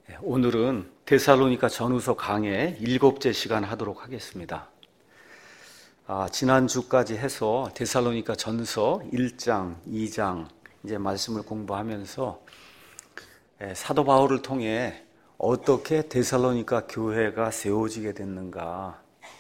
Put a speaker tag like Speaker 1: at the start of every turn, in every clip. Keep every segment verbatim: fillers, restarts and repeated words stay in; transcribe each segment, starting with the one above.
Speaker 1: 오늘은 데살로니가 전후서 강의 일곱째 시간 하도록 하겠습니다. 아, 지난주까지 해서 데살로니가 전서 일 장, 이 장 이제 말씀을 공부하면서 사도 바울을 통해 어떻게 데살로니가 교회가 세워지게 됐는가,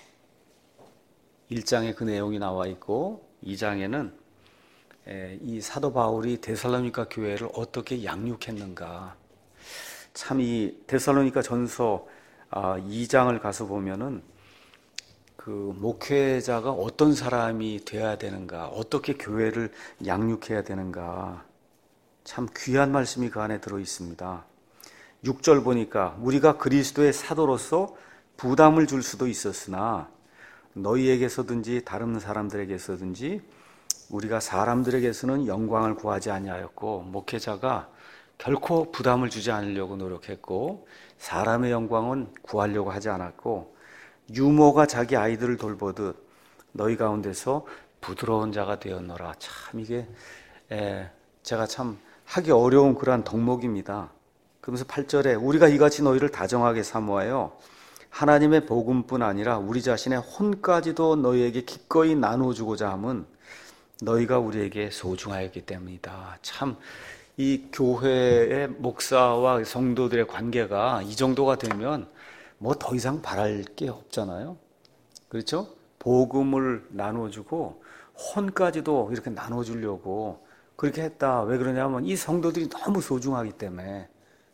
Speaker 1: 일 장에 그 내용이 나와 있고 이 장에는 이 사도 바울이 데살로니가 교회를 어떻게 양육했는가. 참 이 데살로니가 전서 이 장을 가서 보면은 그 목회자가 어떤 사람이 되어야 되는가, 어떻게 교회를 양육해야 되는가, 참 귀한 말씀이 그 안에 들어 있습니다. 육 절 보니까 우리가 그리스도의 사도로서 부담을 줄 수도 있었으나 너희에게서든지 다른 사람들에게서든지 우리가 사람들에게서는 영광을 구하지 아니하였고, 목회자가 결코 부담을 주지 않으려고 노력했고 사람의 영광은 구하려고 하지 않았고, 유모가 자기 아이들을 돌보듯 너희 가운데서 부드러운 자가 되었노라. 참 이게 에, 제가 참 하기 어려운 그러한 덕목입니다. 그러면서 팔 절에 우리가 이같이 너희를 다정하게 사모하여 하나님의 복음뿐 아니라 우리 자신의 혼까지도 너희에게 기꺼이 나눠주고자 함은 너희가 우리에게 소중하였기 때문이다. 참 이 교회의 목사와 성도들의 관계가 이 정도가 되면 뭐 더 이상 바랄 게 없잖아요. 그렇죠? 복음을 나눠주고 혼까지도 이렇게 나눠주려고 그렇게 했다. 왜 그러냐면 이 성도들이 너무 소중하기 때문에.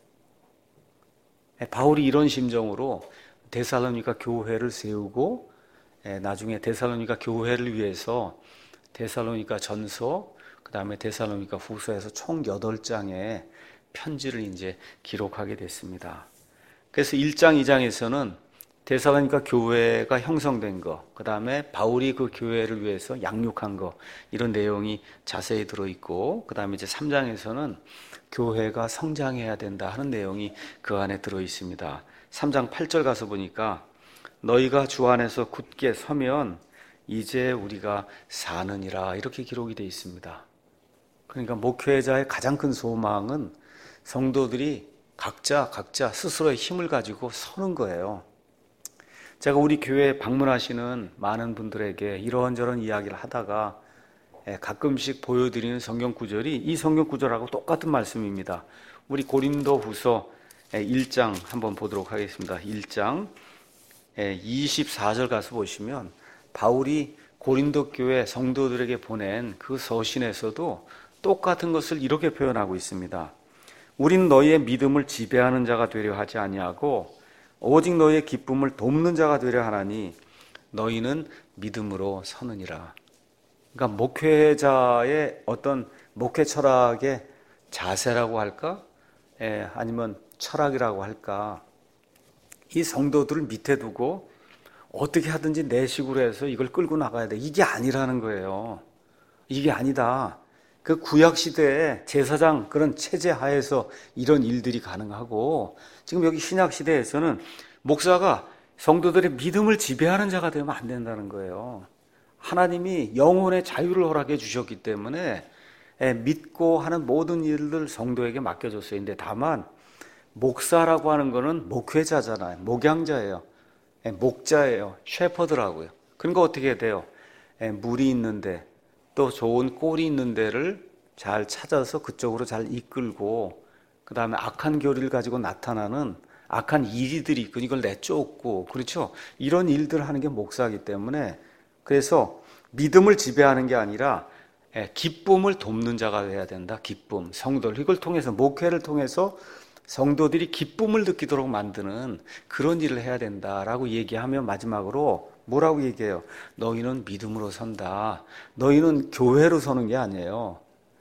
Speaker 1: 바울이 이런 심정으로 데살로니가 교회를 세우고 나중에 데살로니가 교회를 위해서 데살로니가 전서, 그 다음에 데살로니가 후서에서 총 여덟 장의 편지를 이제 기록하게 됐습니다. 그래서 일 장, 이 장에서는 데살로니가 교회가 형성된 거, 그 다음에 바울이 그 교회를 위해서 양육한 거, 이런 내용이 자세히 들어있고, 그 다음에 이제 삼 장에서는 교회가 성장해야 된다 하는 내용이 그 안에 들어있습니다. 삼 장 팔 절 가서 보니까 너희가 주 안에서 굳게 서면 이제 우리가 사느니라, 이렇게 기록이 되어 있습니다. 그러니까 목회자의 가장 큰 소망은 성도들이 각자 각자 스스로의 힘을 가지고 서는 거예요. 제가 우리 교회에 방문하시는 많은 분들에게 이런저런 이야기를 하다가 가끔씩 보여드리는 성경 구절이 이 성경 구절하고 똑같은 말씀입니다. 우리 고린도 후서 일 장 한번 보도록 하겠습니다. 일 장 이십사 절 가서 보시면 바울이 고린도 교회 성도들에게 보낸 그 서신에서도 똑같은 것을 이렇게 표현하고 있습니다. 우린 너희의 믿음을 지배하는 자가 되려 하지 아니하고 오직 너희의 기쁨을 돕는 자가 되려 하나니 너희는 믿음으로 서느니라. 그러니까 목회자의 어떤 목회 철학의 자세라고 할까? 예, 아니면 철학이라고 할까? 이 성도들을 밑에 두고 어떻게 하든지 내 식으로 해서 이걸 끌고 나가야 돼. 이게 아니라는 거예요. 이게 아니다. 그 구약시대에 제사장 그런 체제 하에서 이런 일들이 가능하고, 지금 여기 신약시대에서는 목사가 성도들의 믿음을 지배하는 자가 되면 안 된다는 거예요. 하나님이 영혼의 자유를 허락해 주셨기 때문에 믿고 하는 모든 일들 성도에게 맡겨줬어요. 근데 다만 목사라고 하는 거는 목회자잖아요. 목양자예요. 목자예요. 셰퍼드라고요. 그러니까 어떻게 해야 돼요? 물이 있는데 또 좋은 꼴이 있는 데를 잘 찾아서 그쪽으로 잘 이끌고, 그 다음에 악한 교리를 가지고 나타나는 악한 이리들이 있고 이걸 내쫓고, 그렇죠? 이런 일들을 하는 게 목사이기 때문에, 그래서 믿음을 지배하는 게 아니라 기쁨을 돕는 자가 돼야 된다. 기쁨, 성도들, 이걸 통해서 목회를 통해서 성도들이 기쁨을 느끼도록 만드는 그런 일을 해야 된다라고 얘기하면 마지막으로 뭐라고 얘기해요? 너희는 믿음으로 선다. 너희는 교회로 서는 게 아니에요.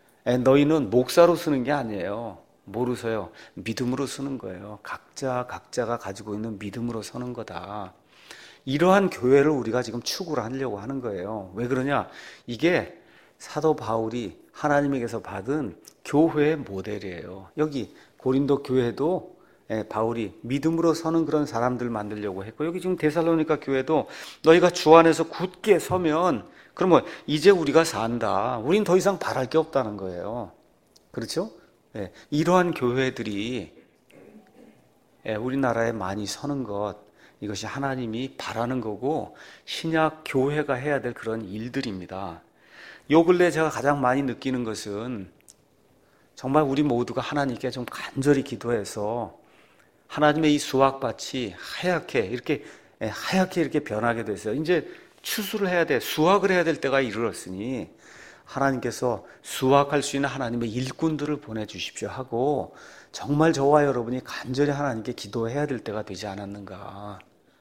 Speaker 1: 너희는 목사로 쓰는 게 아니에요. 뭐로 서요? 믿음으로 쓰는 거예요. 각자 각자가 가지고 있는 믿음으로 서는 거다. 이러한 교회를 우리가 지금 추구를 하려고 하는 거예요. 왜 그러냐? 이게 사도 바울이 하나님에게서 받은 교회의 모델이에요. 여기 고린도 교회도 바울이 믿음으로 서는 그런 사람들 만들려고 했고, 여기 지금 데살로니가 교회도 너희가 주 안에서 굳게 서면 그러면 이제 우리가 산다. 우린 더 이상 바랄 게 없다는 거예요. 그렇죠? 네. 이러한 교회들이 우리나라에 많이 서는 것, 이것이 하나님이 바라는 거고 신약 교회가 해야 될 그런 일들입니다. 요 근래 제가 가장 많이 느끼는 것은 정말 우리 모두가 하나님께 좀 간절히 기도해서 하나님의 이 수확밭이 하얗게 이렇게 하얗게 이렇게 변하게 됐어요. 이제 추수를 해야 돼, 수확을 해야 될 때가 이르렀으니 하나님께서 수확할 수 있는 하나님의 일꾼들을 보내주십시오 하고 정말 저와 여러분이 간절히 하나님께 기도해야 될 때가 되지 않았는가.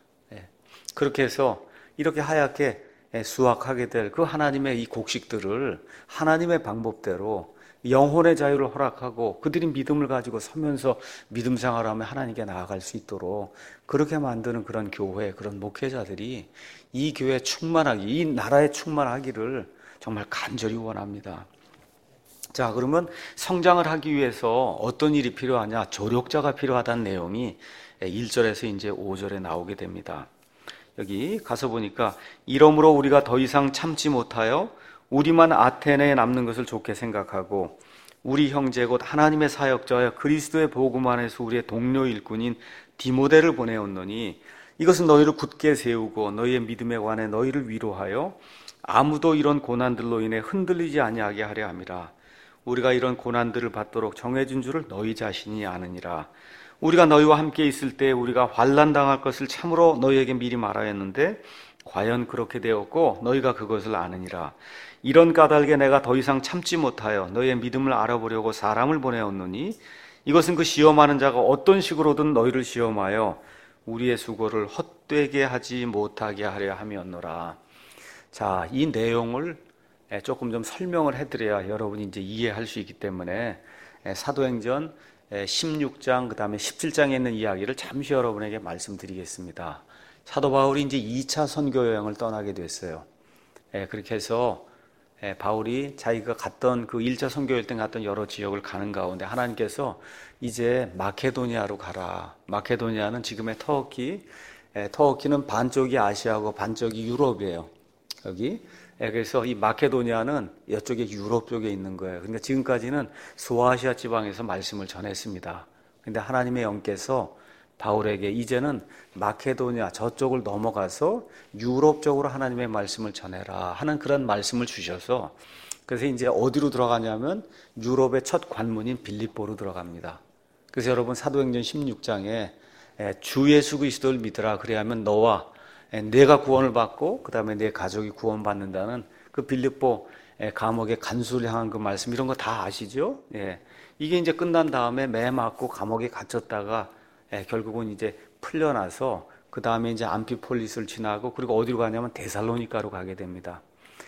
Speaker 1: 그렇게 해서 이렇게 하얗게 수확하게 될 그 하나님의 이 곡식들을 하나님의 방법대로 영혼의 자유를 허락하고 그들이 믿음을 가지고 서면서 믿음 생활하며 하나님께 나아갈 수 있도록 그렇게 만드는 그런 교회, 그런 목회자들이 이 교회에 충만하기, 이 나라에 충만하기를 정말 간절히 원합니다. 자, 그러면 성장을 하기 위해서 어떤 일이 필요하냐? 조력자가 필요하다는 내용이 일 절에서 이제 오 절에 나오게 됩니다. 여기 가서 보니까 이러므로 우리가 더 이상 참지 못하여 우리만 아테네에 남는 것을 좋게 생각하고 우리 형제 곧 하나님의 사역자여 그리스도의 복음 안에서 우리의 동료 일꾼인 디모데를 보내었노니 이것은 너희를 굳게 세우고 너희의 믿음에 관해 너희를 위로하여 아무도 이런 고난들로 인해 흔들리지 아니하게 하려 함이라. 우리가 이런 고난들을 받도록 정해진 줄을 너희 자신이 아느니라. 우리가 너희와 함께 있을 때 우리가 환난 당할 것을 참으로 너희에게 미리 말하였는데 과연 그렇게 되었고 너희가 그것을 아느니라. 이런 까닭에 내가 더 이상 참지 못하여 너희의 믿음을 알아보려고 사람을 보내었노니 이것은 그 시험하는 자가 어떤 식으로든 너희를 시험하여 우리의 수고를 헛되게 하지 못하게 하려 함이었노라. 자, 이 내용을 조금 좀 설명을 해드려야 여러분이 이제 이해할 수 있기 때문에 사도행전 십육 장 그 다음에 십칠 장에 있는 이야기를 잠시 여러분에게 말씀드리겠습니다. 사도 바울이 이제 이 차 선교 여행을 떠나게 됐어요. 그렇게 해서 바울이 자기가 갔던 그 일 차 선교 여행 때 갔던 여러 지역을 가는 가운데 하나님께서 이제 마케도니아로 가라. 마케도니아는 지금의 터키, 터키는 반쪽이 아시아고 반쪽이 유럽이에요. 여기. 그래서 이 마케도니아는 이쪽에 유럽 쪽에 있는 거예요. 그러니까 지금까지는 소아시아 지방에서 말씀을 전했습니다. 근데 하나님의 영께서 바울에게 이제는 마케도니아 저쪽을 넘어가서 유럽 쪽으로 하나님의 말씀을 전해라 하는 그런 말씀을 주셔서 그래서 이제 어디로 들어가냐면 유럽의 첫 관문인 빌립보로 들어갑니다. 그래서 여러분 사도행전 십육 장에 주 예수 그리스도를 믿으라 그래야면 너와 내가 구원을 받고 그 다음에 내 가족이 구원받는다는 그 빌립보 감옥의 간수를 향한 그 말씀 이런 거 다 아시죠? 예. 이게 이제 끝난 다음에 매 맞고 감옥에 갇혔다가 예, 결국은 이제 풀려나서 그 다음에 이제 암피폴리스를 지나고 그리고 어디로 가냐면 데살로니가로 가게 됩니다.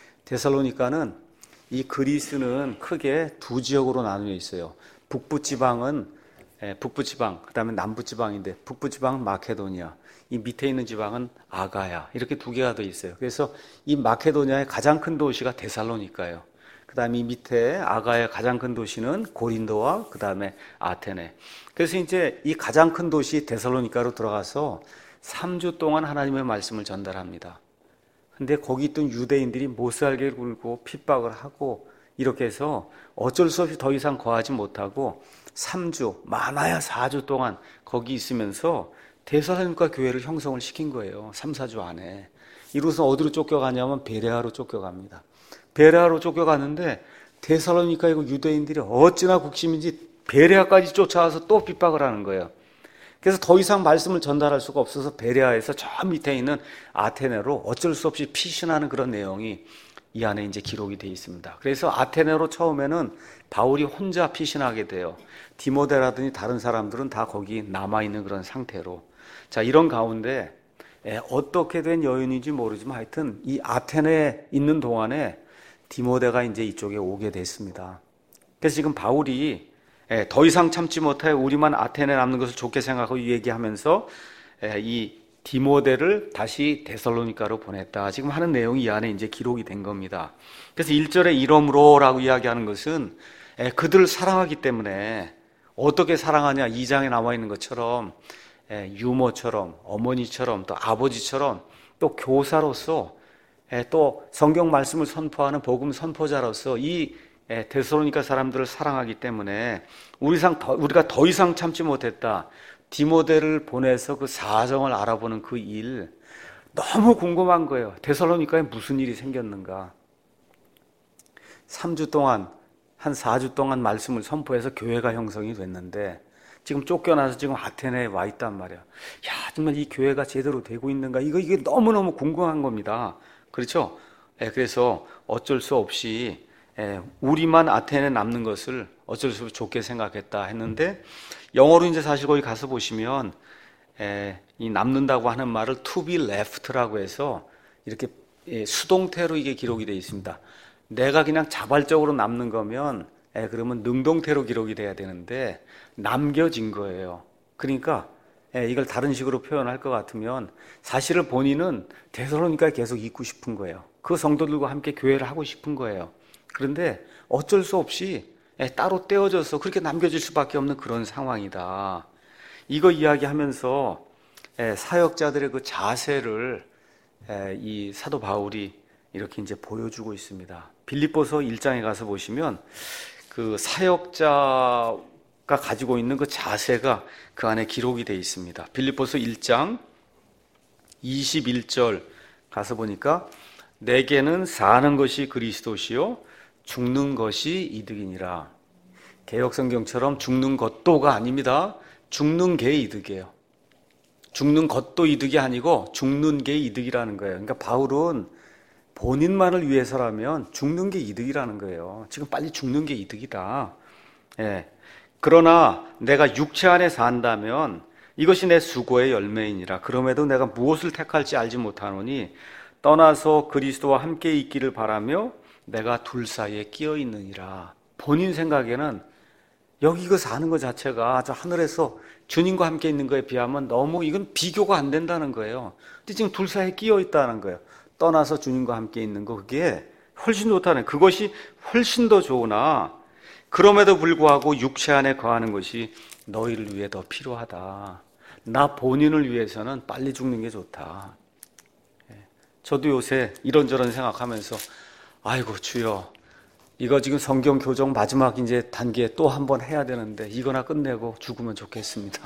Speaker 1: 데살로니가는 이 그리스는 크게 두 지역으로 나누어 있어요. 북부 지방은 예, 북부 지방, 그 다음에 남부 지방인데 북부 지방은 마케도니아, 이 밑에 있는 지방은 아가야 이렇게 두 개가 더 있어요. 그래서 이 마케도니아의 가장 큰 도시가 데살로니가예요. 그 다음에 이 밑에 아가의 가장 큰 도시는 고린도와 그 다음에 아테네. 그래서 이제 이 가장 큰 도시 데살로니가로 들어가서 삼 주 동안 하나님의 말씀을 전달합니다. 근데 거기 있던 유대인들이 못살게 굴고 핍박을 하고 이렇게 해서 어쩔 수 없이 더 이상 거하지 못하고 삼 주, 많아야 사 주 동안 거기 있으면서 데살로니가 교회를 형성을 시킨 거예요. 삼, 사 주 안에. 이로써 어디로 쫓겨가냐면 베레아로 쫓겨갑니다. 베레아로 쫓겨갔는데 데살로니가의 유대인들이 어찌나 국심인지 베레아까지 쫓아와서 또 핍박을 하는 거예요. 그래서 더 이상 말씀을 전달할 수가 없어서 베레아에서 저 밑에 있는 아테네로 어쩔 수 없이 피신하는 그런 내용이 이 안에 이제 기록이 되어 있습니다. 그래서 아테네로 처음에는 바울이 혼자 피신하게 돼요. 디모데라든지 다른 사람들은 다 거기 남아있는 그런 상태로. 자, 이런 가운데 어떻게 된 여인인지 모르지만 하여튼 이 아테네에 있는 동안에 디모데가 이제 이쪽에 오게 됐습니다. 그래서 지금 바울이 더 이상 참지 못하여 우리만 아테네에 남는 것을 좋게 생각하고 얘기하면서 이 디모데를 다시 데살로니가로 보냈다. 지금 하는 내용이 이 안에 이제 기록이 된 겁니다. 그래서 일 절에 이러므로라고 이야기하는 것은 그들을 사랑하기 때문에 어떻게 사랑하냐 이 장에 나와 있는 것처럼 유모처럼 어머니처럼 또 아버지처럼 또 교사로서 또 성경 말씀을 선포하는 복음 선포자로서 이 데살로니가 사람들을 사랑하기 때문에 우리상 더, 우리가 더 이상 참지 못했다. 디모데를 보내서 그 사정을 알아보는 그 일 너무 궁금한 거예요. 데살로니가에 무슨 일이 생겼는가. 삼 주 동안 한 사 주 동안 말씀을 선포해서 교회가 형성이 됐는데 지금 쫓겨나서 지금 아테네에 와 있단 말이야. 야, 정말 이 교회가 제대로 되고 있는가? 이거 이게 너무너무 궁금한 겁니다. 그렇죠? 예, 그래서 어쩔 수 없이 예, 우리만 아테네에 남는 것을 어쩔 수 없이 좋게 생각했다 했는데 영어로 이제 사실 거기 가서 보시면 예, 이 남는다고 하는 말을 to be left라고 해서 이렇게 예, 수동태로 이게 기록이 되어 있습니다. 내가 그냥 자발적으로 남는 거면 예, 그러면 능동태로 기록이 돼야 되는데 남겨진 거예요. 그러니까 예, 이걸 다른 식으로 표현할 것 같으면 사실을 본인은 데살로니가에 계속 있고 싶은 거예요. 그 성도들과 함께 교회를 하고 싶은 거예요. 그런데 어쩔 수 없이 예, 따로 떼어져서 그렇게 남겨질 수밖에 없는 그런 상황이다. 이거 이야기하면서 예, 사역자들의 그 자세를 예, 이 사도 바울이 이렇게 이제 보여주고 있습니다. 빌립보서 일 장에 가서 보시면 그 사역자가 가지고 있는 그 자세가 그 안에 기록이 되어 있습니다. 빌립보서 일 장 이십일 절 가서 보니까 내게는 사는 것이 그리스도시요 죽는 것이 이득이니라. 개역성경처럼 죽는 것도가 아닙니다. 죽는 게 이득이에요. 죽는 것도 이득이 아니고 죽는 게 이득이라는 거예요. 그러니까 바울은 본인만을 위해서라면 죽는 게 이득이라는 거예요. 지금 빨리 죽는 게 이득이다. 예. 그러나 내가 육체 안에 산다면 이것이 내 수고의 열매이니라. 그럼에도 내가 무엇을 택할지 알지 못하노니 떠나서 그리스도와 함께 있기를 바라며 내가 둘 사이에 끼어 있느니라. 본인 생각에는 여기 이거 사는 것 자체가 저 하늘에서 주님과 함께 있는 거에 비하면 너무 이건 비교가 안 된다는 거예요. 근데 지금 둘 사이에 끼어 있다는 거예요. 떠나서 주님과 함께 있는 거 그게 훨씬 좋다는 그것이 훨씬 더 좋으나 그럼에도 불구하고 육체 안에 거하는 것이 너희를 위해 더 필요하다. 나 본인을 위해서는 빨리 죽는 게 좋다. 저도 요새 이런저런 생각하면서 아이고 주여 이거 지금 성경 교정 마지막 이제 단계 또 한 번 해야 되는데 이거나 끝내고 죽으면 좋겠습니다.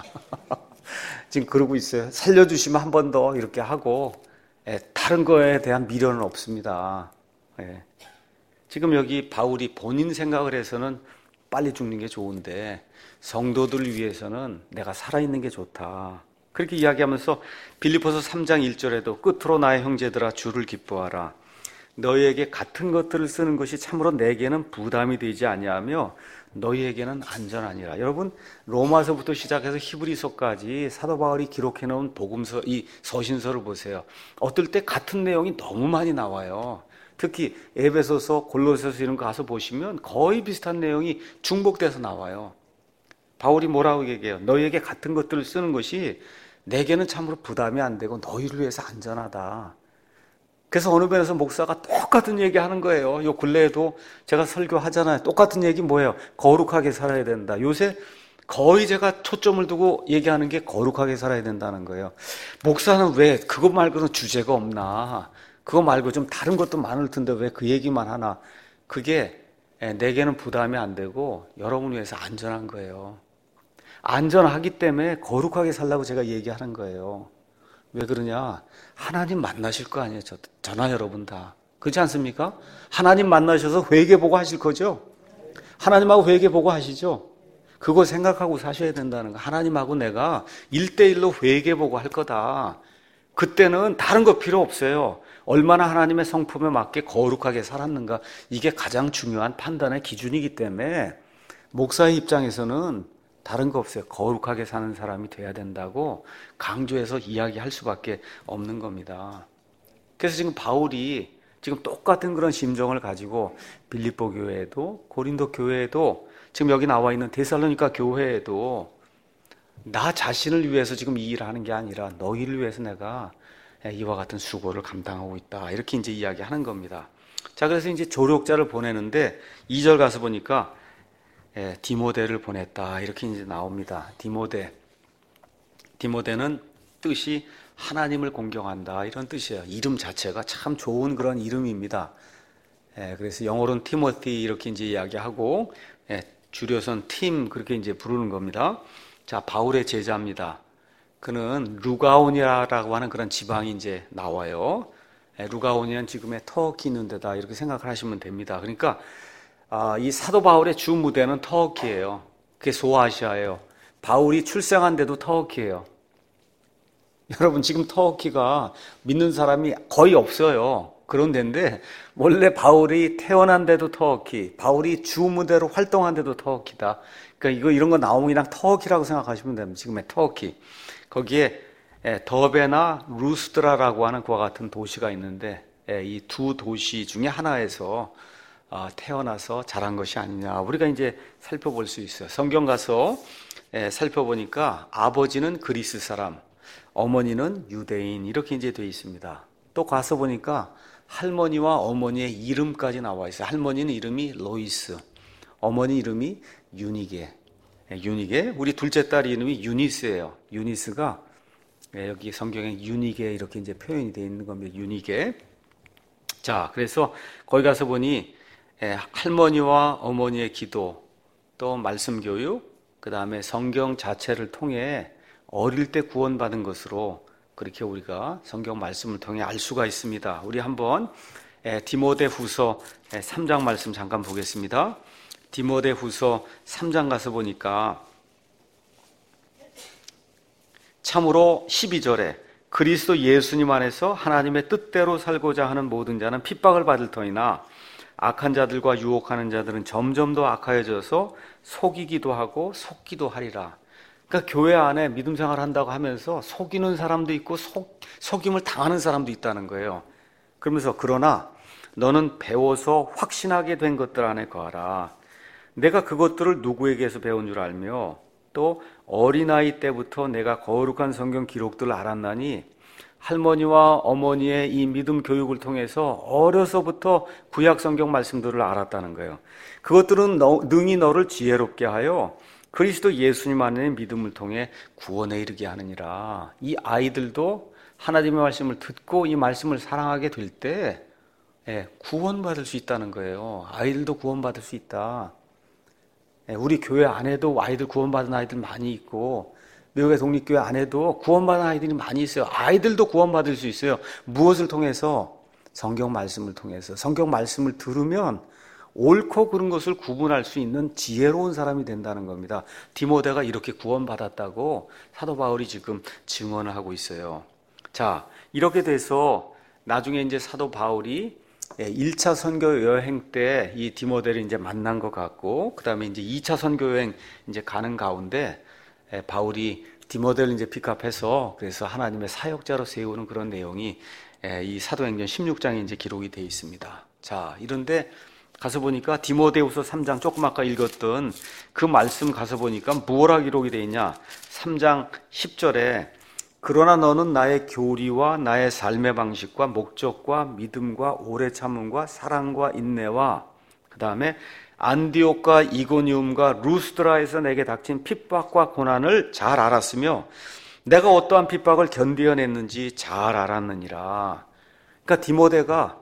Speaker 1: 지금 그러고 있어요. 살려주시면 한 번 더 이렇게 하고 예, 다른 거에 대한 미련은 없습니다. 예. 지금 여기 바울이 본인 생각을 해서는 빨리 죽는 게 좋은데 성도들을 위해서는 내가 살아있는 게 좋다. 그렇게 이야기하면서 빌립보서 삼 장 일 절에도 끝으로 나의 형제들아 주를 기뻐하라. 너희에게 같은 것들을 쓰는 것이 참으로 내게는 부담이 되지 아니하며 너희에게는 안전하니라. 여러분 로마서부터 시작해서 히브리서까지 사도 바울이 기록해 놓은 복음서 이 서신서를 보세요. 어떨 때 같은 내용이 너무 많이 나와요. 특히 에베소서, 골로새서 이런 거 가서 보시면 거의 비슷한 내용이 중복돼서 나와요. 바울이 뭐라고 얘기해요? 너희에게 같은 것들을 쓰는 것이 내게는 참으로 부담이 안 되고 너희를 위해서 안전하다. 그래서 어느 면에서 목사가 똑같은 얘기 하는 거예요. 요 근래에도 제가 설교하잖아요. 똑같은 얘기 뭐예요? 거룩하게 살아야 된다. 요새 거의 제가 초점을 두고 얘기하는 게 거룩하게 살아야 된다는 거예요. 목사는 왜 그것 말고는 주제가 없나? 그거 말고 좀 다른 것도 많을 텐데 왜 그 얘기만 하나? 그게 내게는 부담이 안 되고 여러분 위해서 안전한 거예요. 안전하기 때문에 거룩하게 살라고 제가 얘기하는 거예요. 왜 그러냐? 하나님 만나실 거 아니에요. 저, 저나 여러분 다. 그렇지 않습니까? 하나님 만나셔서 회개보고 하실 거죠? 하나님하고 회개보고 하시죠? 그거 생각하고 사셔야 된다는 거. 하나님하고 내가 일대일로 회개보고 할 거다. 그때는 다른 거 필요 없어요. 얼마나 하나님의 성품에 맞게 거룩하게 살았는가. 이게 가장 중요한 판단의 기준이기 때문에 목사의 입장에서는 다른 거 없어요. 거룩하게 사는 사람이 돼야 된다고 강조해서 이야기할 수밖에 없는 겁니다. 그래서 지금 바울이 지금 똑같은 그런 심정을 가지고 빌립보 교회에도 고린도 교회에도 지금 여기 나와 있는 데살로니가 교회에도 나 자신을 위해서 지금 이 일을 하는 게 아니라 너희를 위해서 내가 이와 같은 수고를 감당하고 있다. 이렇게 이제 이야기하는 겁니다. 자, 그래서 이제 조력자를 보내는데 이 절 가서 보니까 예, 디모데를 보냈다 이렇게 이제 나옵니다. 디모데, 디모데는 뜻이 하나님을 공경한다 이런 뜻이에요. 이름 자체가 참 좋은 그런 이름입니다. 예, 그래서 영어로는 티모티 이렇게 이제 이야기하고 예, 줄여선 팀 그렇게 이제 부르는 겁니다. 자, 바울의 제자입니다. 그는 루가오니아라고 하는 그런 지방이 이제 나와요. 루가오니아는 지금의 터키 있는 데다 이렇게 생각을 하시면 됩니다. 그러니까 아, 이 사도 바울의 주 무대는 터키예요. 그게 소아시아예요. 바울이 출생한 데도 터키예요. 여러분, 지금 터키가 믿는 사람이 거의 없어요. 그런 데인데 원래 바울이 태어난 데도 터키, 바울이 주 무대로 활동한 데도 터키다. 그러니까 이거 이런 거 나오면 그냥 터키라고 생각하시면 됩니다. 지금의 터키. 거기에 더베나 루스드라라고 하는 그와 같은 도시가 있는데 이 두 도시 중에 하나에서 태어나서 자란 것이 아니냐, 우리가 이제 살펴볼 수 있어요. 성경 가서 살펴보니까 아버지는 그리스 사람, 어머니는 유대인, 이렇게 이제 되어 있습니다. 또 가서 보니까 할머니와 어머니의 이름까지 나와 있어요. 할머니는 이름이 로이스, 어머니 이름이 유니게. 유니게, 우리 둘째 딸 이름이 유니스예요. 유니스가 여기 성경에 유니게 이렇게 이제 표현이 되어 있는 겁니다. 유니게. 자, 그래서 거기 가서 보니 할머니와 어머니의 기도, 또 말씀 교육, 그 다음에 성경 자체를 통해 어릴 때 구원받은 것으로 그렇게 우리가 성경 말씀을 통해 알 수가 있습니다. 우리 한번 디모데후서 삼 장 말씀 잠깐 보겠습니다. 디모데후서 삼 장 가서 보니까 참으로 십이 절에 그리스도 예수님 안에서 하나님의 뜻대로 살고자 하는 모든 자는 핍박을 받을 터이나 악한 자들과 유혹하는 자들은 점점 더 악하여져서 속이기도 하고 속기도 하리라. 그러니까 교회 안에 믿음 생활 한다고 하면서 속이는 사람도 있고 속, 속임을 당하는 사람도 있다는 거예요. 그러면서 그러나 너는 배워서 확신하게 된 것들 안에 거하라. 내가 그것들을 누구에게서 배운 줄 알며 또 어린아이 때부터 내가 거룩한 성경 기록들을 알았나니 할머니와 어머니의 이 믿음 교육을 통해서 어려서부터 구약 성경 말씀들을 알았다는 거예요. 그것들은 너, 능히 너를 지혜롭게 하여 그리스도 예수님 안에 믿음을 통해 구원에 이르게 하느니라. 이 아이들도 하나님의 말씀을 듣고 이 말씀을 사랑하게 될 때 구원받을 수 있다는 거예요. 아이들도 구원받을 수 있다. 우리 교회 안에도 아이들 구원받은 아이들 많이 있고 미국의 독립교회 안에도 구원받은 아이들이 많이 있어요. 아이들도 구원받을 수 있어요. 무엇을 통해서? 성경 말씀을 통해서. 성경 말씀을 들으면 옳고 그른 것을 구분할 수 있는 지혜로운 사람이 된다는 겁니다. 디모데가 이렇게 구원받았다고 사도 바울이 지금 증언을 하고 있어요. 자, 이렇게 돼서 나중에 이제 사도 바울이 일 차 선교 여행 때 이 디모데를 이제 만난 것 같고, 그 다음에 이제 이 차 선교 여행 이제 가는 가운데 바울이 디모데를 이제 픽업해서 그래서 하나님의 사역자로 세우는 그런 내용이 이 사도행전 십육 장에 이제 기록이 되어 있습니다. 자, 이런데 가서 보니까 디모데후서 삼 장 조금 아까 읽었던 그 말씀 가서 보니까 뭐라 기록이 되어 있냐? 삼 장 십 절에 그러나 너는 나의 교리와 나의 삶의 방식과 목적과 믿음과 오래 참음과 사랑과 인내와 그 다음에 안디옥과 이고니움과 루스드라에서 내게 닥친 핍박과 고난을 잘 알았으며 내가 어떠한 핍박을 견디어냈는지 잘 알았느니라. 그러니까 디모데가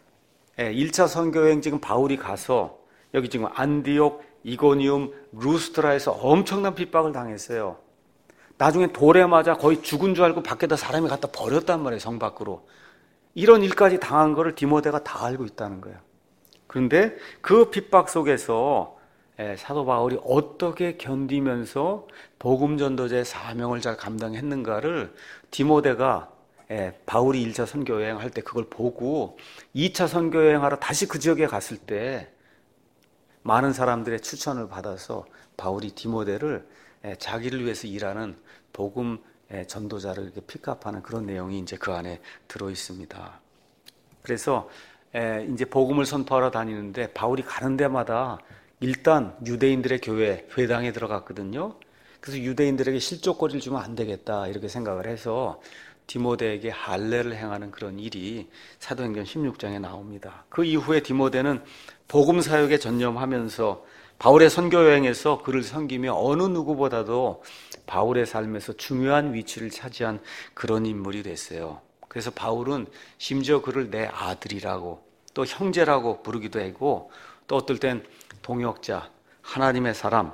Speaker 1: 일 차 선교여행 지금 바울이 가서 여기 지금 안디옥, 이고니움, 루스드라에서 엄청난 핍박을 당했어요. 나중에 돌에 맞아 거의 죽은 줄 알고 밖에다 사람이 갖다 버렸단 말이에요. 성 밖으로. 이런 일까지 당한 거를 디모데가 다 알고 있다는 거예요. 그런데 그 핍박 속에서 사도 바울이 어떻게 견디면서 복음 전도자의 사명을 잘 감당했는가를 디모데가 바울이 일 차 선교 여행할 때 그걸 보고 이 차 선교 여행하러 다시 그 지역에 갔을 때 많은 사람들의 추천을 받아서 바울이 디모데를 자기를 위해서 일하는 복음 전도자를 이렇게 픽업하는 그런 내용이 이제 그 안에 들어 있습니다. 그래서 이제 복음을 선포하러 다니는데 바울이 가는 데마다 일단 유대인들의 교회, 회당에 들어갔거든요. 그래서 유대인들에게 실족거리를 주면 안 되겠다 이렇게 생각을 해서 디모데에게 할례를 행하는 그런 일이 사도행전 십육 장에 나옵니다. 그 이후에 디모데는 복음 사역에 전념하면서 바울의 선교 여행에서 그를 섬기며 어느 누구보다도 바울의 삶에서 중요한 위치를 차지한 그런 인물이 됐어요. 그래서 바울은 심지어 그를 내 아들이라고 또 형제라고 부르기도 하고 또 어떨 땐 동역자, 하나님의 사람,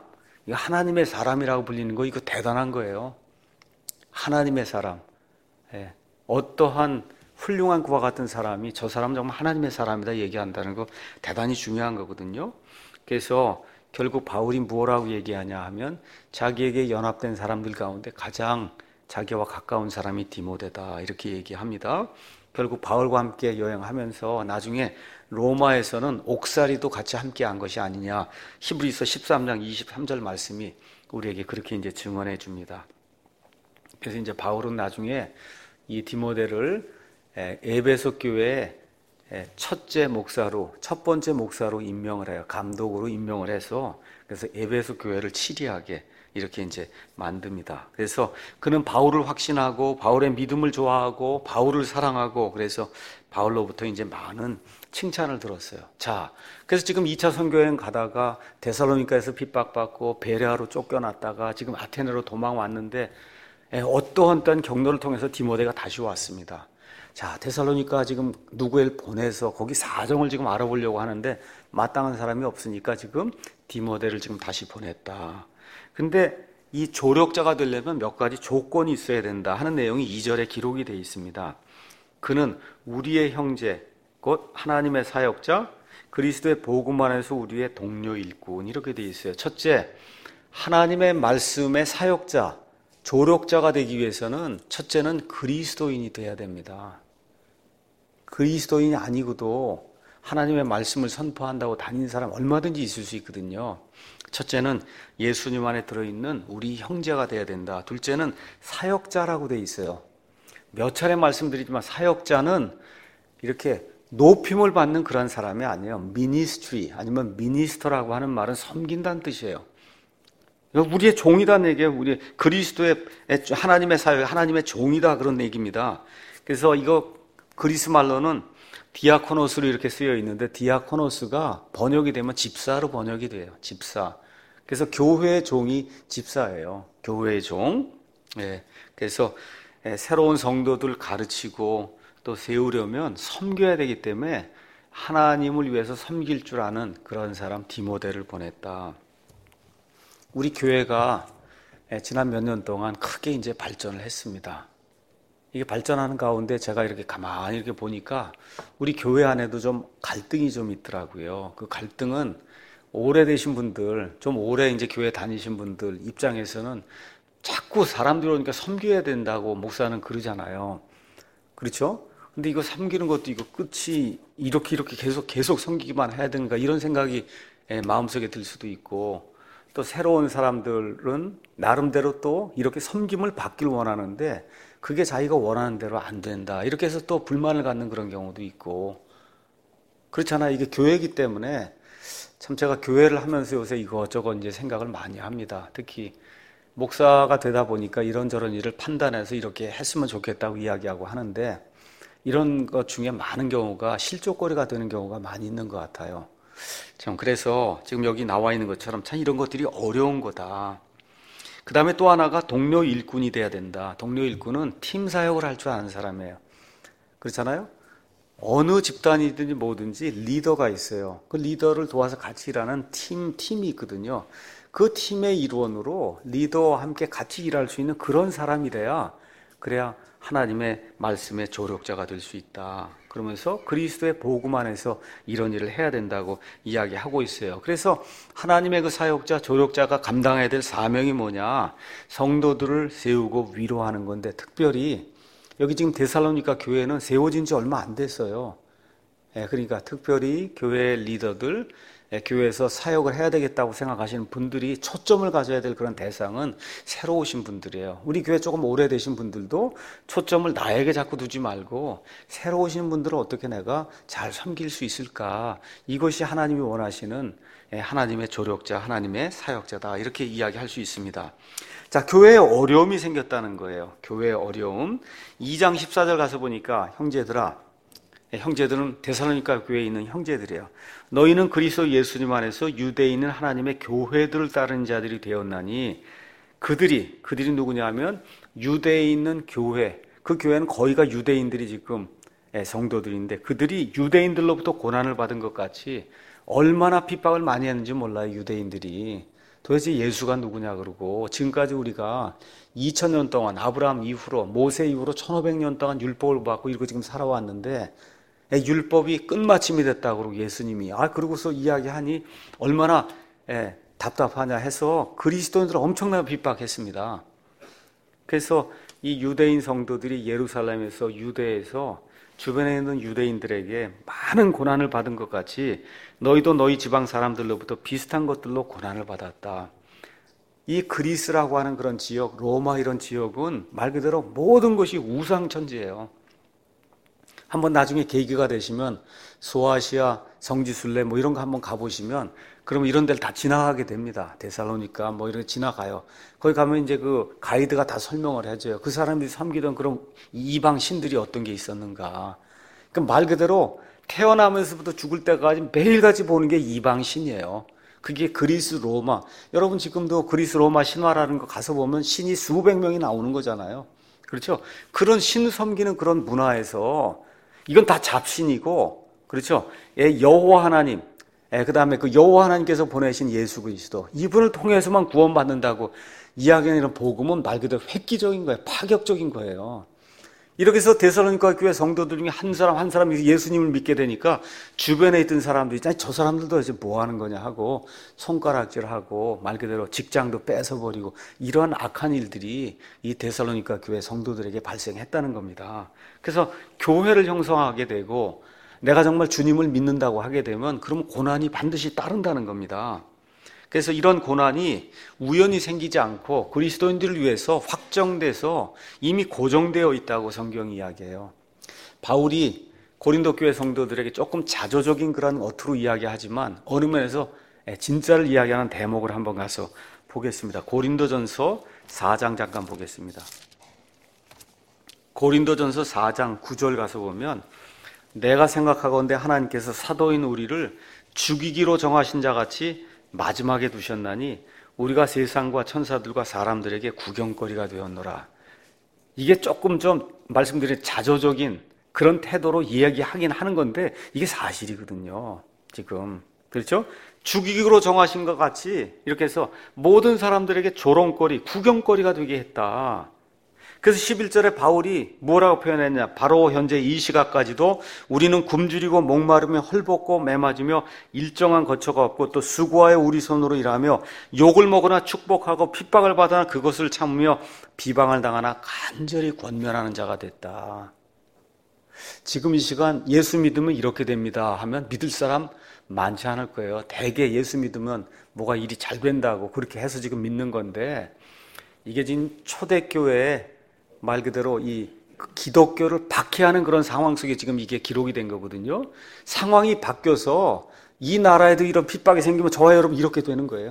Speaker 1: 이거 하나님의 사람이라고 불리는 거 이거 대단한 거예요. 하나님의 사람. 예. 어떠한 훌륭한 그와 같은 사람이 저 사람은 정말 하나님의 사람이다 얘기한다는 거 대단히 중요한 거거든요. 그래서 결국 바울이 뭐라고 얘기하냐 하면 자기에게 연합된 사람들 가운데 가장 자기와 가까운 사람이 디모데다 이렇게 얘기합니다. 결국 바울과 함께 여행하면서 나중에 로마에서는 옥살이도 같이 함께 한 것이 아니냐. 히브리서 십삼 장 이십삼 절 말씀이 우리에게 그렇게 이제 증언해 줍니다. 그래서 이제 바울은 나중에 이 디모데를 에베소 교회의 첫째 목사로, 첫 번째 목사로 임명을 해요. 감독으로 임명을 해서 그래서 에베소 교회를 치리하게 이렇게 이제 만듭니다. 그래서 그는 바울을 확신하고 바울의 믿음을 좋아하고 바울을 사랑하고 그래서 바울로부터 이제 많은 칭찬을 들었어요. 자, 그래서 지금 이 차 선교여행 가다가 데살로니가에서 핍박받고 베레아로 쫓겨났다가 지금 아테네로 도망왔는데 어떠한 어떤 경로를 통해서 디모데가 다시 왔습니다. 자, 데살로니가 지금 누구를 보내서 거기 사정을 지금 알아보려고 하는데 마땅한 사람이 없으니까 지금 디모데를 지금 다시 보냈다. 근데 이 조력자가 되려면 몇 가지 조건이 있어야 된다 하는 내용이 이 절에 기록이 되어 있습니다. 그는 우리의 형제, 곧 하나님의 사역자, 그리스도의 복음 안에서 우리의 동료 일꾼 이렇게 되어 있어요. 첫째, 하나님의 말씀의 사역자, 조력자가 되기 위해서는 첫째는 그리스도인이 돼야 됩니다. 그리스도인이 아니고도 하나님의 말씀을 선포한다고 다니는 사람 얼마든지 있을 수 있거든요. 첫째는 예수님 안에 들어있는 우리 형제가 돼야 된다. 둘째는 사역자라고 돼 있어요. 몇 차례 말씀드리지만 사역자는 이렇게 높임을 받는 그런 사람이 아니에요. 미니스트리 아니면 미니스터라고 하는 말은 섬긴다는 뜻이에요. 우리의 종이다는 얘기예요. 우리 그리스도의 하나님의 사역, 하나님의 종이다 그런 얘기입니다. 그래서 이거 그리스 말로는 디아코노스로 이렇게 쓰여 있는데 디아코노스가 번역이 되면 집사로 번역이 돼요. 집사. 그래서 교회의 종이 집사예요. 교회의 종. 예. 그래서 새로운 성도들 가르치고 또 세우려면 섬겨야 되기 때문에 하나님을 위해서 섬길 줄 아는 그런 사람 디모데를 보냈다. 우리 교회가 지난 몇 년 동안 크게 이제 발전을 했습니다. 이게 발전하는 가운데 제가 이렇게 가만히 이렇게 보니까 우리 교회 안에도 좀 갈등이 좀 있더라고요. 그 갈등은 오래되신 분들, 좀 오래 이제 교회 다니신 분들 입장에서는 자꾸 사람들이 오니까 섬겨야 된다고 목사는 그러잖아요. 그렇죠? 근데 이거 섬기는 것도 이거 끝이 이렇게 이렇게 계속 계속 섬기기만 해야 되는가 이런 생각이 마음속에 들 수도 있고 또 새로운 사람들은 나름대로 또 이렇게 섬김을 받길 원하는데 그게 자기가 원하는 대로 안 된다. 이렇게 해서 또 불만을 갖는 그런 경우도 있고 그렇잖아요. 이게 교회이기 때문에 참 제가 교회를 하면서 요새 이것저것 이제 생각을 많이 합니다. 특히 목사가 되다 보니까 이런저런 일을 판단해서 이렇게 했으면 좋겠다고 이야기하고 하는데 이런 것 중에 많은 경우가 실족거리가 되는 경우가 많이 있는 것 같아요. 참 그래서 지금 여기 나와 있는 것처럼 참 이런 것들이 어려운 거다. 그 다음에 또 하나가 동료 일꾼이 돼야 된다. 동료 일꾼은 팀 사역을 할 줄 아는 사람이에요. 그렇잖아요? 어느 집단이든지 뭐든지 리더가 있어요. 그 리더를 도와서 같이 일하는 팀, 팀이 있거든요. 그 팀의 일원으로 리더와 함께 같이 일할 수 있는 그런 사람이 돼야 그래야 하나님의 말씀의 조력자가 될 수 있다. 그러면서 그리스도의 복음 안에서 이런 일을 해야 된다고 이야기하고 있어요. 그래서 하나님의 그 사역자, 조력자가 감당해야 될 사명이 뭐냐? 성도들을 세우고 위로하는 건데 특별히 여기 지금 데살로니가 교회는 세워진 지 얼마 안 됐어요. 그러니까 특별히 교회 리더들, 교회에서 사역을 해야 되겠다고 생각하시는 분들이 초점을 가져야 될 그런 대상은 새로 오신 분들이에요. 우리 교회 조금 오래되신 분들도 초점을 나에게 자꾸 두지 말고 새로 오신 분들을 어떻게 내가 잘 섬길 수 있을까? 이것이 하나님이 원하시는 하나님의 조력자, 하나님의 사역자다. 이렇게 이야기할 수 있습니다. 자, 교회에 어려움이 생겼다는 거예요. 교회의 어려움. 이 장 십사 절 가서 보니까 형제들아, 형제들은 데살로니가 교회에 있는 형제들이에요. 너희는 그리스도 예수님 안에서 유대에 있는 하나님의 교회들을 따르는 자들이 되었나니 그들이 그들이 누구냐 하면 유대에 있는 교회, 그 교회는 거의가 유대인들이 지금 성도들인데 그들이 유대인들로부터 고난을 받은 것 같이 얼마나 핍박을 많이 했는지 몰라요. 유대인들이 도대체 예수가 누구냐 그러고, 지금까지 우리가 이천 년 동안 아브라함 이후로 모세 이후로 천오백 년 동안 율법을 받고 이러고 지금 살아왔는데 율법이 끝마침이 됐다고 그러고 예수님이 아 그러고서 이야기하니 얼마나 예, 답답하냐 해서 그리스도인들을 엄청나게 핍박했습니다. 그래서 이 유대인 성도들이 예루살렘에서 유대에서 주변에 있는 유대인들에게 많은 고난을 받은 것 같이 너희도 너희 지방 사람들로부터 비슷한 것들로 고난을 받았다. 이 그리스라고 하는 그런 지역, 로마 이런 지역은 말 그대로 모든 것이 우상천지예요. 한번 나중에 계기가 되시면 소아시아, 성지순례 뭐 이런 거 한번 가보시면 그러면 이런 데를 다 지나가게 됩니다. 데살로니가 뭐 이런 데 지나가요. 거기 가면 이제 그 가이드가 다 설명을 해줘요. 그 사람들이 섬기던 그런 이방 신들이 어떤 게 있었는가. 그러니까 말 그대로 태어나면서부터 죽을 때까지 매일같이 보는 게 이방 신이에요. 그게 그리스 로마. 여러분 지금도 그리스 로마 신화라는 거 가서 보면 신이 수백 명이 나오는 거잖아요. 그렇죠? 그런 신 섬기는 그런 문화에서 이건 다 잡신이고, 그렇죠? 예, 여호와 하나님, 예, 그 다음에 그 여호와 하나님께서 보내신 예수 그리스도, 이분을 통해서만 구원받는다고 이야기하는 이런 복음은 말 그대로 획기적인 거예요. 파격적인 거예요. 이렇게 해서 데살로니가 교회 성도들 중에 한 사람 한 사람이 예수님을 믿게 되니까 주변에 있던 사람들이 있잖아요. 저 사람들도 이제 뭐 하는 거냐 하고 손가락질하고 말 그대로 직장도 뺏어버리고 이러한 악한 일들이 이 데살로니가 교회 성도들에게 발생했다는 겁니다. 그래서 교회를 형성하게 되고 내가 정말 주님을 믿는다고 하게 되면 그럼 고난이 반드시 따른다는 겁니다. 그래서 이런 고난이 우연히 생기지 않고 그리스도인들을 위해서 확정돼서 이미 고정되어 있다고 성경이 이야기해요. 바울이 고린도 교회 성도들에게 조금 자조적인 그런 어투로 이야기하지만 어느 면에서 진짜를 이야기하는 대목을 한번 가서 보겠습니다. 고린도전서 사 장 잠깐 보겠습니다. 고린도전서 사 장 구 절 가서 보면 내가 생각하건대 하나님께서 사도인 우리를 죽이기로 정하신 자같이 마지막에 두셨나니 우리가 세상과 천사들과 사람들에게 구경거리가 되었노라. 이게 조금 좀 말씀드린 자조적인 그런 태도로 이야기하긴 하는 건데 이게 사실이거든요. 지금 그렇죠? 죽이기로 정하신 것 같이 이렇게 해서 모든 사람들에게 조롱거리, 구경거리가 되게 했다. 그래서 십일 절에 바울이 뭐라고 표현했냐. 바로 현재 이 시각까지도 우리는 굶주리고 목마르며 헐벗고 매맞으며 일정한 거처가 없고 또 수고하여 우리 손으로 일하며 욕을 먹으나 축복하고 핍박을 받으나 그것을 참으며 비방을 당하나 간절히 권면하는 자가 됐다. 지금 이 시간 예수 믿으면 이렇게 됩니다 하면 믿을 사람 많지 않을 거예요. 대개 예수 믿으면 뭐가 일이 잘 된다고 그렇게 해서 지금 믿는 건데 이게 지금 초대교회에 말 그대로 이 기독교를 박해하는 그런 상황 속에 지금 이게 기록이 된 거거든요. 상황이 바뀌어서 이 나라에도 이런 핍박이 생기면 저와 여러분 이렇게 되는 거예요.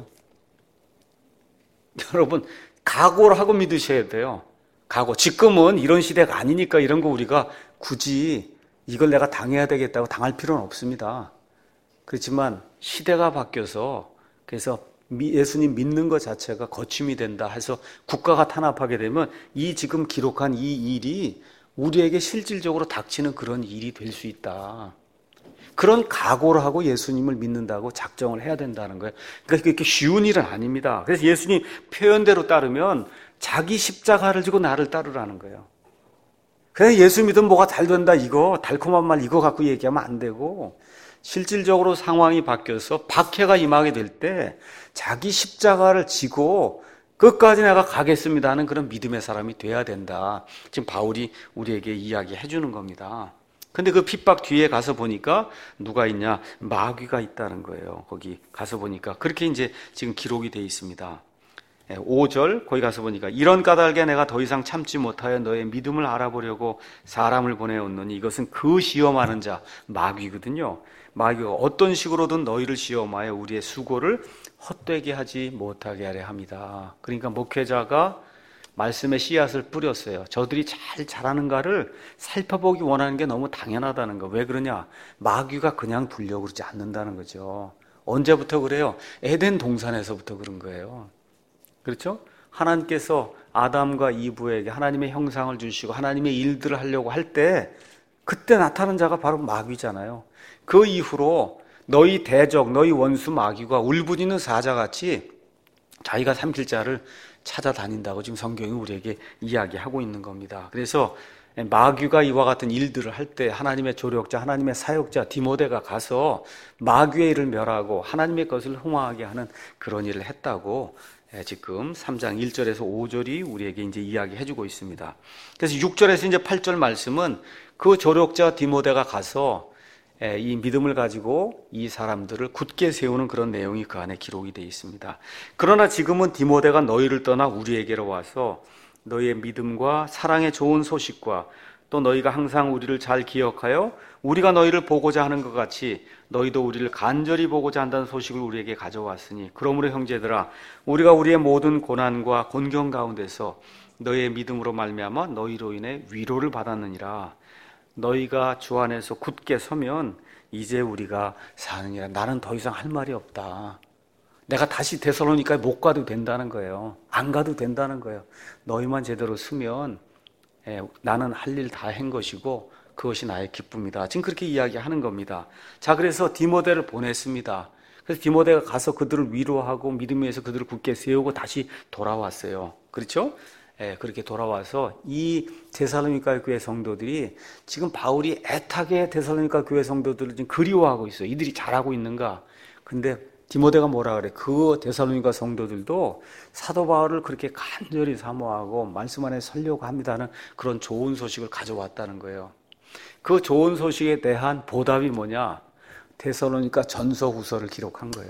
Speaker 1: 여러분 각오를 하고 믿으셔야 돼요. 각오. 지금은 이런 시대가 아니니까 이런 거 우리가 굳이 이걸 내가 당해야 되겠다고 당할 필요는 없습니다. 그렇지만 시대가 바뀌어서 그래서 예수님 믿는 것 자체가 거침이 된다 해서 국가가 탄압하게 되면 이 지금 기록한 이 일이 우리에게 실질적으로 닥치는 그런 일이 될 수 있다. 그런 각오를 하고 예수님을 믿는다고 작정을 해야 된다는 거예요. 그러니까 이렇게 쉬운 일은 아닙니다. 그래서 예수님 표현대로 따르면 자기 십자가를 지고 나를 따르라는 거예요. 그냥 예수 믿으면 뭐가 잘 된다 이거 달콤한 말 이거 갖고 얘기하면 안 되고 실질적으로 상황이 바뀌어서 박해가 임하게 될 때 자기 십자가를 지고 끝까지 내가 가겠습니다 하는 그런 믿음의 사람이 돼야 된다. 지금 바울이 우리에게 이야기해 주는 겁니다. 근데 그 핍박 뒤에 가서 보니까 누가 있냐? 마귀가 있다는 거예요. 거기 가서 보니까 그렇게 이제 지금 기록이 돼 있습니다. 오 절 거기 가서 보니까 이런 까닭에 내가 더 이상 참지 못하여 너의 믿음을 알아보려고 사람을 보내었노니 이것은 그 시험하는 자 마귀거든요. 마귀가 어떤 식으로든 너희를 시험하여 우리의 수고를 헛되게 하지 못하게 하려 합니다. 그러니까 목회자가 말씀의 씨앗을 뿌렸어요. 저들이 잘 자라는가를 살펴보기 원하는 게 너무 당연하다는 거. 왜 그러냐? 마귀가 그냥 두려고 그러지 않는다는 거죠. 언제부터 그래요? 에덴 동산에서부터 그런 거예요. 그렇죠? 하나님께서 아담과 이브에게 하나님의 형상을 주시고 하나님의 일들을 하려고 할 때 그때 나타난 자가 바로 마귀잖아요. 그 이후로 너희 대적, 너희 원수 마귀가 울부짖는 사자같이 자기가 삼킬 자를 찾아다닌다고 지금 성경이 우리에게 이야기하고 있는 겁니다. 그래서 마귀가 이와 같은 일들을 할 때 하나님의 조력자, 하나님의 사역자 디모데가 가서 마귀의 일을 멸하고 하나님의 것을 흥황하게 하는 그런 일을 했다고 지금 삼 장 일 절에서 오 절이 우리에게 이제 이야기해주고 있습니다. 그래서 육 절에서 이제 팔 절 말씀은 그 조력자 디모데가 가서 이 믿음을 가지고 이 사람들을 굳게 세우는 그런 내용이 그 안에 기록이 되어 있습니다. 그러나 지금은 디모데가 너희를 떠나 우리에게로 와서 너희의 믿음과 사랑의 좋은 소식과 또 너희가 항상 우리를 잘 기억하여 우리가 너희를 보고자 하는 것 같이 너희도 우리를 간절히 보고자 한다는 소식을 우리에게 가져왔으니 그러므로 형제들아 우리가 우리의 모든 고난과 곤경 가운데서 너희의 믿음으로 말미암아 너희로 인해 위로를 받았느니라. 너희가 주 안에서 굳게 서면 이제 우리가 사느니라. 나는 더 이상 할 말이 없다. 내가 다시 데살로니가에 못 가도 된다는 거예요. 안 가도 된다는 거예요. 너희만 제대로 서면 예, 나는 할 일 다 한 것이고 그것이 나의 기쁨이다. 지금 그렇게 이야기하는 겁니다. 자, 그래서 디모데를 보냈습니다. 그래서 디모데가 가서 그들을 위로하고 믿음 위에서 그들을 굳게 세우고 다시 돌아왔어요. 그렇죠? 예, 그렇게 돌아와서 이 데살로니가 교회 성도들이 지금 바울이 애타게 데살로니가 교회 성도들을 지금 그리워하고 있어요. 이들이 잘하고 있는가? 근데 디모데가 뭐라 그래? 그 데살로니가 성도들도 사도 바울을 그렇게 간절히 사모하고 말씀 안에 서려고 합니다는 그런 좋은 소식을 가져왔다는 거예요. 그 좋은 소식에 대한 보답이 뭐냐? 데살로니가 전서 후서를 기록한 거예요.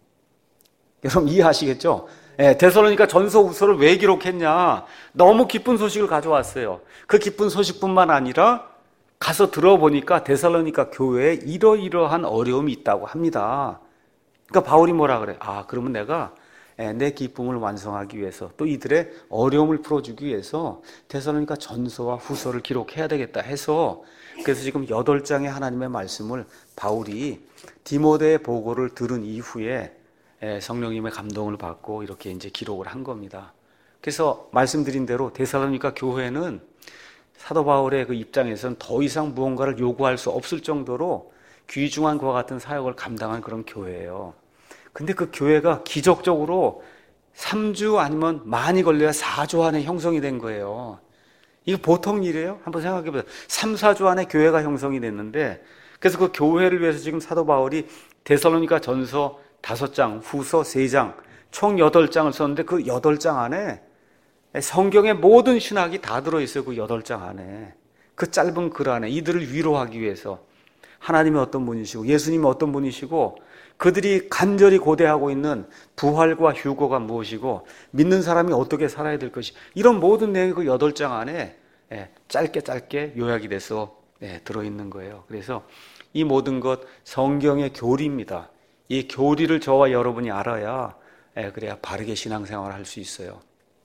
Speaker 1: 여러분 이해하시겠죠? 예, 데살로니가 전서 후서를 왜 기록했냐? 너무 기쁜 소식을 가져왔어요. 그 기쁜 소식뿐만 아니라 가서 들어보니까 데살로니가 교회에 이러이러한 어려움이 있다고 합니다. 그러니까 바울이 뭐라 그래? 아, 그러면 내가 내 기쁨을 완성하기 위해서 또 이들의 어려움을 풀어주기 위해서 데살로니가 전서와 후서를 기록해야 되겠다 해서 그래서 지금 여덟 장의 하나님의 말씀을 바울이 디모데의 보고를 들은 이후에 성령님의 감동을 받고 이렇게 이제 기록을 한 겁니다. 그래서 말씀드린 대로 데살로니가 교회는 사도 바울의 그 입장에서는 더 이상 무언가를 요구할 수 없을 정도로 귀중한 그와 같은 사역을 감당한 그런 교회예요. 근데 그 교회가 기적적으로 삼 주 아니면 많이 걸려야 사 주 안에 형성이 된 거예요. 이거 보통 일이에요? 한번 생각해 보세요. 삼, 사 주 안에 교회가 형성이 됐는데 그래서 그 교회를 위해서 지금 사도 바울이 데살로니가 전서 다섯 장, 후서 세 장, 총 여덟 장을 썼는데 그 여덟 장 안에 성경의 모든 신학이 다 들어있어요. 그 여덟 장 안에. 그 짧은 글 안에 이들을 위로하기 위해서 하나님이 어떤 분이시고 예수님이 어떤 분이시고 그들이 간절히 고대하고 있는 부활과 휴거가 무엇이고 믿는 사람이 어떻게 살아야 될 것이 이런 모든 내용이 그 여덟 장 안에 짧게 짧게 요약이 돼서 들어있는 거예요. 그래서 이 모든 것 성경의 교리입니다. 이 교리를 저와 여러분이 알아야 그래야 바르게 신앙생활을 할 수 있어요.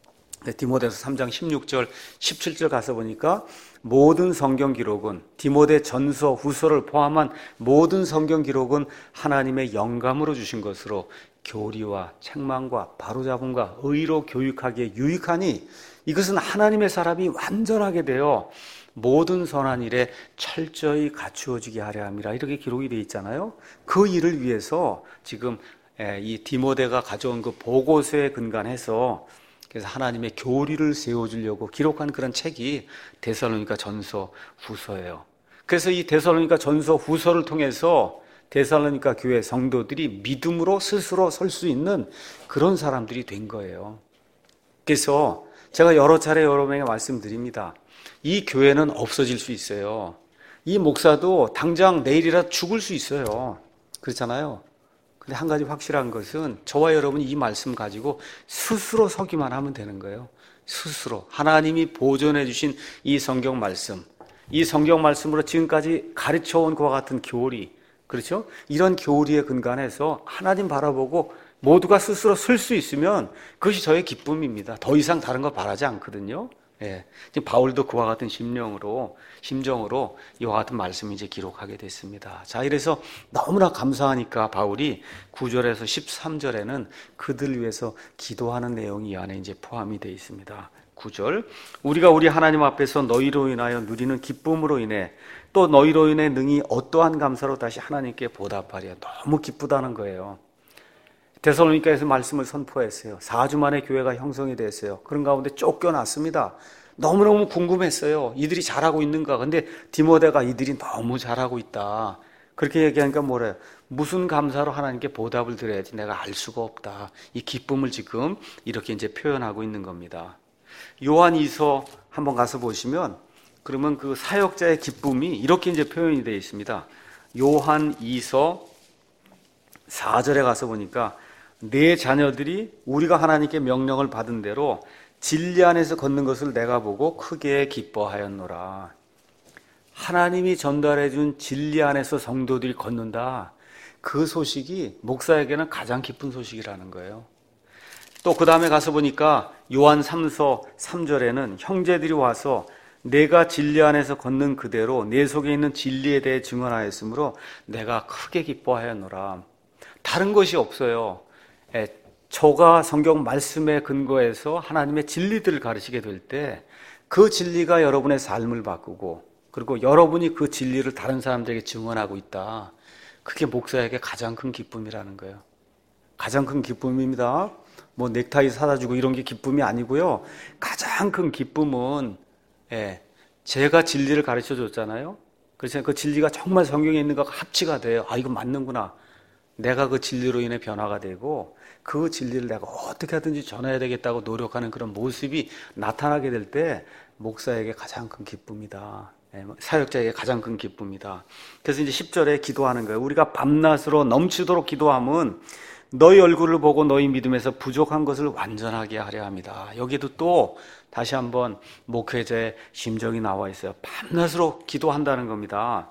Speaker 1: 디모데서 삼 장 십육 절 십칠 절 가서 보니까 모든 성경 기록은 디모데 전서 후서를 포함한 모든 성경 기록은 하나님의 영감으로 주신 것으로 교리와 책망과 바로잡음과 의로 교육하기에 유익하니 이것은 하나님의 사람이 완전하게 되어 모든 선한 일에 철저히 갖추어지게 하려 함이라 이렇게 기록이 되어 있잖아요. 그 일을 위해서 지금 이 디모데가 가져온 그 보고서에 근간해서 그래서 하나님의 교리를 세워주려고 기록한 그런 책이 데살로니가 전서 후서예요. 그래서 이 데살로니가 전서 후서를 통해서 데살로니가 교회 성도들이 믿음으로 스스로 설 수 있는 그런 사람들이 된 거예요. 그래서 제가 여러 차례 여러분에게 말씀드립니다. 이 교회는 없어질 수 있어요. 이 목사도 당장 내일이라 죽을 수 있어요. 그렇잖아요. 근데 한 가지 확실한 것은 저와 여러분이 이 말씀 가지고 스스로 서기만 하면 되는 거예요. 스스로. 하나님이 보존해 주신 이 성경 말씀, 이 성경 말씀으로 지금까지 가르쳐온 그와 같은 교리, 그렇죠? 이런 교리에 근간해서 하나님 바라보고 모두가 스스로 설 수 있으면 그것이 저의 기쁨입니다. 더 이상 다른 거 바라지 않거든요. 예. 지금 바울도 그와 같은 심령으로, 심정으로 이와 같은 말씀을 이제 기록하게 됐습니다. 자, 이래서 너무나 감사하니까 바울이 구 절에서 십삼 절에는 그들 위해서 기도하는 내용이 이 안에 이제 포함이 되어 있습니다. 구 절. 우리가 우리 하나님 앞에서 너희로 인하여 누리는 기쁨으로 인해 또 너희로 인해 능히 어떠한 감사로 다시 하나님께 보답하랴. 너무 기쁘다는 거예요. 데살로니가에서 말씀을 선포했어요. 사 주 만에 교회가 형성이 됐어요. 그런 가운데 쫓겨났습니다. 너무너무 궁금했어요. 이들이 잘하고 있는가. 근데 디모데가 이들이 너무 잘하고 있다. 그렇게 얘기하니까 뭐래요? 무슨 감사로 하나님께 보답을 드려야지 내가 알 수가 없다. 이 기쁨을 지금 이렇게 이제 표현하고 있는 겁니다. 요한 이서 한번 가서 보시면 그러면 그 사역자의 기쁨이 이렇게 이제 표현이 되어 있습니다. 요한 이서 사 절에 가서 보니까 내 자녀들이 우리가 하나님께 명령을 받은 대로 진리 안에서 걷는 것을 내가 보고 크게 기뻐하였노라. 하나님이 전달해 준 진리 안에서 성도들이 걷는다. 그 소식이 목사에게는 가장 기쁜 소식이라는 거예요. 또 그 다음에 가서 보니까 요한 삼 서 삼 절에는 형제들이 와서 내가 진리 안에서 걷는 그대로 내 속에 있는 진리에 대해 증언하였으므로 내가 크게 기뻐하였노라. 다른 것이 없어요. 저가 성경 말씀에 근거해서 하나님의 진리들을 가르치게 될 때 그 진리가 여러분의 삶을 바꾸고 그리고 여러분이 그 진리를 다른 사람들에게 증언하고 있다. 그게 목사에게 가장 큰 기쁨이라는 거예요. 가장 큰 기쁨입니다. 뭐 넥타이 사다 주고 이런 게 기쁨이 아니고요. 가장 큰 기쁨은 예, 제가 진리를 가르쳐 줬잖아요. 그래서 그 진리가 정말 성경에 있는 것과 합치가 돼요. 아, 이거 맞는구나. 내가 그 진리로 인해 변화가 되고 그 진리를 내가 어떻게 하든지 전해야 되겠다고 노력하는 그런 모습이 나타나게 될 때 목사에게 가장 큰 기쁨이다. 사역자에게 가장 큰 기쁨이다. 그래서 이제 십 절에 기도하는 거예요. 우리가 밤낮으로 넘치도록 기도함은 너희 얼굴을 보고 너희 믿음에서 부족한 것을 완전하게 하려 합니다. 여기도 또 다시 한번 목회자의 심정이 나와 있어요. 밤낮으로 기도한다는 겁니다.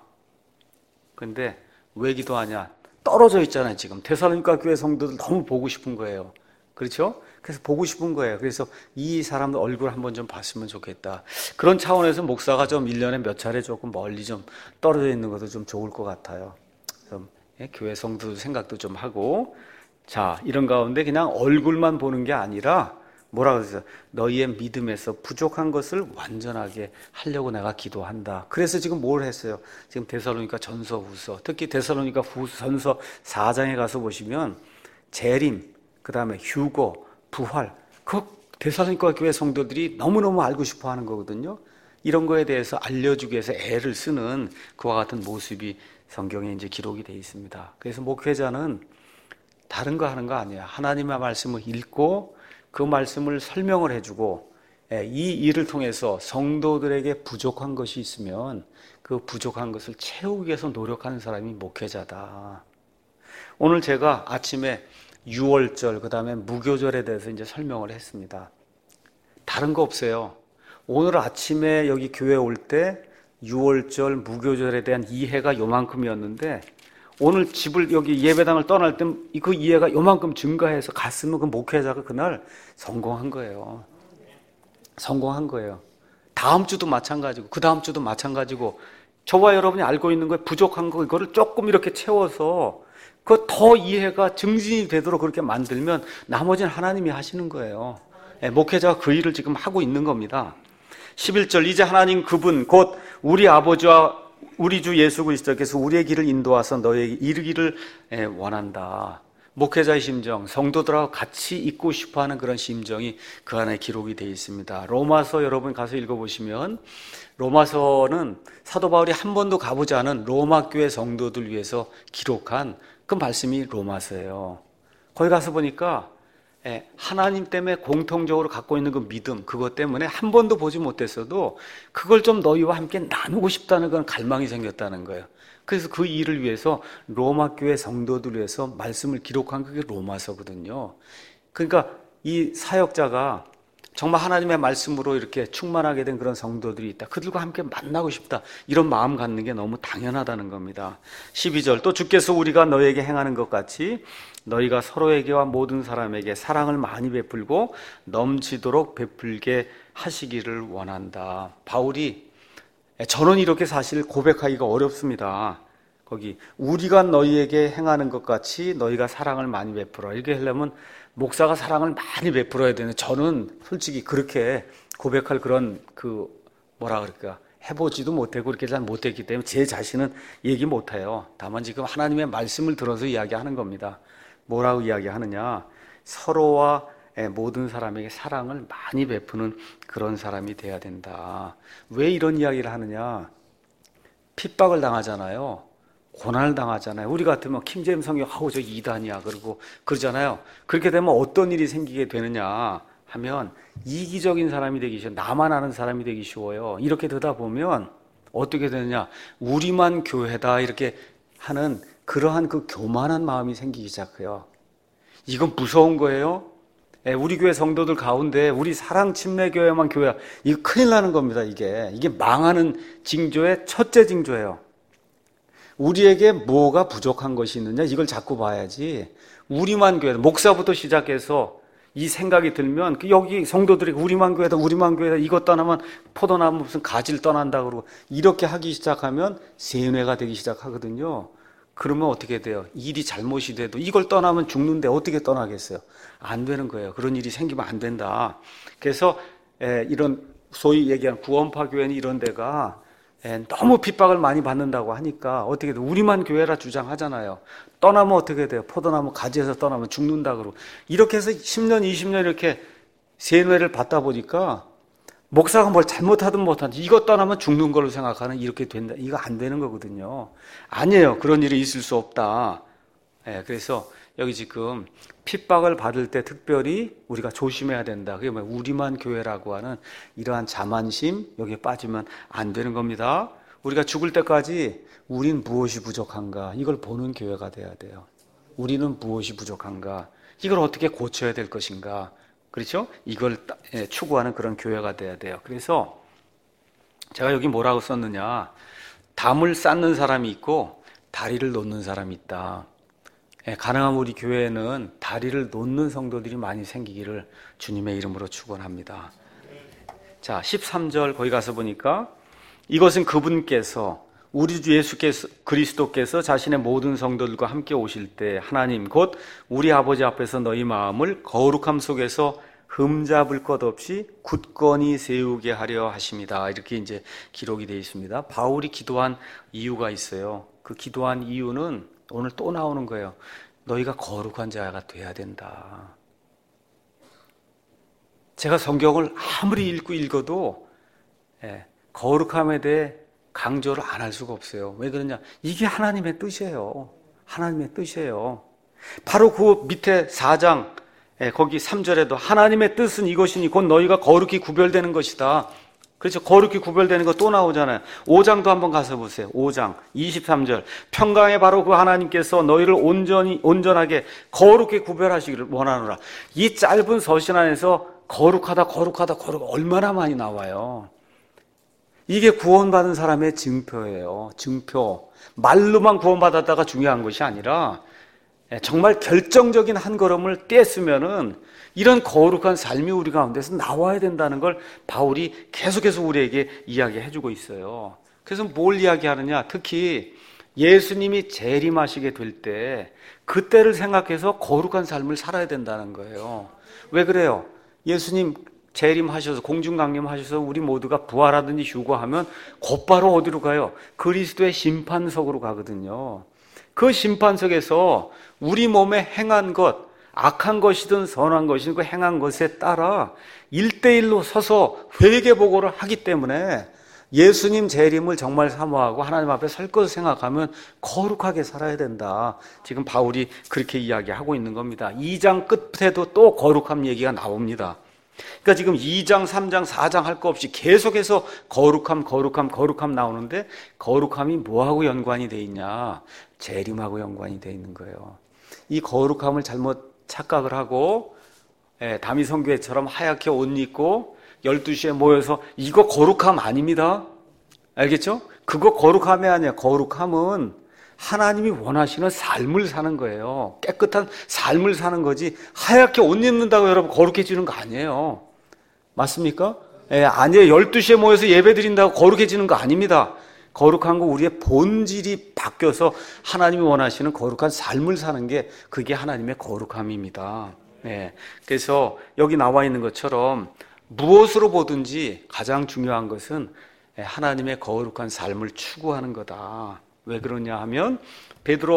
Speaker 1: 그런데 왜 기도하냐? 떨어져 있잖아요. 지금 데살로니가 교회 성도들 너무 보고 싶은 거예요. 그렇죠? 그래서 보고 싶은 거예요. 그래서 이 사람들 얼굴 한번 좀 봤으면 좋겠다. 그런 차원에서 목사가 좀 일 년에 몇 차례 조금 멀리 좀 떨어져 있는 것도 좀 좋을 것 같아요. 좀 예, 교회 성도 생각도 좀 하고. 자, 이런 가운데 그냥 얼굴만 보는 게 아니라 뭐라 그랬어요? 너희의 믿음에서 부족한 것을 완전하게 하려고 내가 기도한다. 그래서 지금 뭘 했어요? 지금 데살로니가 전서 후서, 특히 데살로니가 후서 전서 사 장에 가서 보시면 재림, 그 다음에 휴거, 부활, 그 데살로니가 교회 성도들이 너무너무 알고 싶어 하는 거거든요. 이런 거에 대해서 알려주기 위해서 애를 쓰는 그와 같은 모습이 성경에 이제 기록이 되어 있습니다. 그래서 목회자는 다른 거 하는 거 아니에요. 하나님의 말씀을 읽고 그 말씀을 설명을 해주고 이 일을 통해서 성도들에게 부족한 것이 있으면 그 부족한 것을 채우기 위해서 노력하는 사람이 목회자다. 오늘 제가 아침에 유월절 그 다음에 무교절에 대해서 이제 설명을 했습니다. 다른 거 없어요. 오늘 아침에 여기 교회 올 때 유월절 무교절에 대한 이해가 요만큼이었는데 오늘 집을 여기 예배당을 떠날 때 그 이해가 요만큼 증가해서 갔으면 그 목회자가 그날 성공한 거예요. 성공한 거예요. 다음 주도 마찬가지고 그 다음 주도 마찬가지고 저와 여러분이 알고 있는 거에 부족한 거 이거를 조금 이렇게 채워서 그 더 이해가 증진이 되도록 그렇게 만들면 나머지는 하나님이 하시는 거예요. 네, 목회자가 그 일을 지금 하고 있는 겁니다. 십일 절 이제 하나님 그분 곧 우리 아버지와 우리 주 예수 그리스도께서 우리의 길을 인도하사 너희에게 이르기를 원한다. 목회자의 심정, 성도들하고 같이 있고 싶어하는 그런 심정이 그 안에 기록이 되어 있습니다. 로마서 여러분 가서 읽어보시면 로마서는 사도 바울이 한 번도 가보지 않은 로마 교회 성도들 위해서 기록한 그 말씀이 로마서예요. 거기 가서 보니까 하나님 때문에 공통적으로 갖고 있는 그 믿음, 그것 때문에 한 번도 보지 못했어도 그걸 좀 너희와 함께 나누고 싶다는 그런 갈망이 생겼다는 거예요. 그래서 그 일을 위해서 로마 교회 성도들 위해서 말씀을 기록한 그게 로마서거든요. 그러니까 이 사역자가 정말 하나님의 말씀으로 이렇게 충만하게 된 그런 성도들이 있다. 그들과 함께 만나고 싶다. 이런 마음 갖는 게 너무 당연하다는 겁니다. 십이 절 또 주께서 우리가 너희에게 행하는 것 같이 너희가 서로에게와 모든 사람에게 사랑을 많이 베풀고 넘치도록 베풀게 하시기를 원한다. 바울이 저는 이렇게 사실 고백하기가 어렵습니다. 거기 우리가 너희에게 행하는 것 같이 너희가 사랑을 많이 베풀어. 이렇게 하려면 목사가 사랑을 많이 베풀어야 되는데 저는 솔직히 그렇게 고백할 그런 그 뭐라 그럴까 해보지도 못하고 그렇게 잘 못했기 때문에 제 자신은 얘기 못해요. 다만 지금 하나님의 말씀을 들어서 이야기하는 겁니다. 뭐라고 이야기하느냐? 서로와 모든 사람에게 사랑을 많이 베푸는 그런 사람이 돼야 된다. 왜 이런 이야기를 하느냐? 핍박을 당하잖아요. 고난을 당하잖아요. 우리 같으면 김제임 성경 하고 저 이단이야 그러고 그러잖아요. 그렇게 되면 어떤 일이 생기게 되느냐 하면 이기적인 사람이 되기 쉬워요. 나만 아는 사람이 되기 쉬워요. 이렇게 되다 보면 어떻게 되느냐? 우리만 교회다 이렇게 하는 그러한 그 교만한 마음이 생기기 시작해요. 이건 무서운 거예요. 우리 교회 성도들 가운데 우리 사랑 침례교회만 교회야. 이거 큰일 나는 겁니다. 이게 이게 망하는 징조의 첫째 징조예요. 우리에게 뭐가 부족한 것이 있느냐 이걸 자꾸 봐야지. 우리만 교회다, 목사부터 시작해서 이 생각이 들면 여기 성도들이 우리만 교회다 우리만 교회다 이것 떠나면 포도나무 무슨 가지를 떠난다 그러고 이렇게 하기 시작하면 세뇌가 되기 시작하거든요. 그러면 어떻게 돼요? 일이 잘못이 돼도 이걸 떠나면 죽는데 어떻게 떠나겠어요? 안 되는 거예요. 그런 일이 생기면 안 된다. 그래서 이런 소위 얘기하는 구원파 교회는 이런 데가 너무 핍박을 많이 받는다고 하니까 어떻게 돼요? 우리만 교회라 주장하잖아요. 떠나면 어떻게 돼요? 포도나무 가지에서 떠나면 죽는다 그러고 이렇게 해서 십 년, 이십 년 이렇게 세뇌를 받다 보니까 목사가 뭘 잘못하든 못하든 이것 떠나면 죽는 걸로 생각하는 이렇게 된다. 이거 안 되는 거거든요. 아니에요. 그런 일이 있을 수 없다. 네, 그래서 여기 지금 핍박을 받을 때 특별히 우리가 조심해야 된다. 그게 뭐야? 우리만 교회라고 하는 이러한 자만심 여기에 빠지면 안 되는 겁니다. 우리가 죽을 때까지 우린 무엇이 부족한가 이걸 보는 교회가 돼야 돼요. 우리는 무엇이 부족한가 이걸 어떻게 고쳐야 될 것인가 그렇죠? 이걸 추구하는 그런 교회가 돼야 돼요. 그래서 제가 여기 뭐라고 썼느냐 담을 쌓는 사람이 있고 다리를 놓는 사람이 있다. 가능하면 우리 교회에는 다리를 놓는 성도들이 많이 생기기를 주님의 이름으로 축원합니다. 자, 십삼 절 거기 가서 보니까 이것은 그분께서 우리 주 예수께서 그리스도께서 자신의 모든 성도들과 함께 오실 때 하나님 곧 우리 아버지 앞에서 너희 마음을 거룩함 속에서 흠잡을 것 없이 굳건히 세우게 하려 하십니다. 이렇게 이제 기록이 되어 있습니다. 바울이 기도한 이유가 있어요. 그 기도한 이유는 오늘 또 나오는 거예요. 너희가 거룩한 자가 돼야 된다. 제가 성경을 아무리 읽고 읽어도 예, 거룩함에 대해 강조를 안 할 수가 없어요. 왜 그러냐? 이게 하나님의 뜻이에요. 하나님의 뜻이에요. 바로 그 밑에 사 장 예, 거기 삼 절에도 하나님의 뜻은 이것이니 곧 너희가 거룩히 구별되는 것이다. 그렇죠. 거룩히 구별되는 거 또 나오잖아요. 오 장도 한번 가서 보세요. 오 장 이십삼 절 평강에 바로 그 하나님께서 너희를 온전히 온전하게 거룩히 구별하시기를 원하노라. 이 짧은 서신 안에서 거룩하다 거룩하다 거룩 얼마나 많이 나와요. 이게 구원받은 사람의 증표예요. 증표. 말로만 구원받았다가 중요한 것이 아니라 정말 결정적인 한 걸음을 떼으면은 이런 거룩한 삶이 우리 가운데서 나와야 된다는 걸 바울이 계속해서 우리에게 이야기해주고 있어요. 그래서 뭘 이야기하느냐? 특히 예수님이 재림하시게 될 때 그때를 생각해서 거룩한 삶을 살아야 된다는 거예요. 왜 그래요? 예수님 재림하셔서 공중강림하셔서 우리 모두가 부활하든지 휴거하면 곧바로 어디로 가요? 그리스도의 심판석으로 가거든요. 그 심판석에서 우리 몸에 행한 것, 악한 것이든 선한 것이든 그 행한 것에 따라 일대일로 서서 회개보고를 하기 때문에 예수님 재림을 정말 사모하고 하나님 앞에 설 것을 생각하면 거룩하게 살아야 된다. 지금 바울이 그렇게 이야기하고 있는 겁니다. 이 장 끝에도 또 거룩함 얘기가 나옵니다. 그러니까 지금 이 장, 삼 장, 사 장 할 거 없이 계속해서 거룩함, 거룩함, 거룩함 나오는데 거룩함이 뭐하고 연관이 돼 있냐? 재림하고 연관이 돼 있는 거예요. 이 거룩함을 잘못 착각을 하고 예, 다미성교회처럼 하얗게 옷 입고 열두 시에 모여서 이거 거룩함 아닙니다. 알겠죠? 그거 거룩함이 아니야. 거룩함은 하나님이 원하시는 삶을 사는 거예요. 깨끗한 삶을 사는 거지 하얗게 옷 입는다고 여러분 거룩해지는 거 아니에요. 맞습니까? 예, 아니에요. 열두 시에 모여서 예배 드린다고 거룩해지는 거 아닙니다. 거룩한 거 우리의 본질이 바뀌어서 하나님이 원하시는 거룩한 삶을 사는 게 그게 하나님의 거룩함입니다. 예, 그래서 여기 나와 있는 것처럼 무엇으로 보든지 가장 중요한 것은 하나님의 거룩한 삶을 추구하는 거다. 왜 그러냐 하면 베드로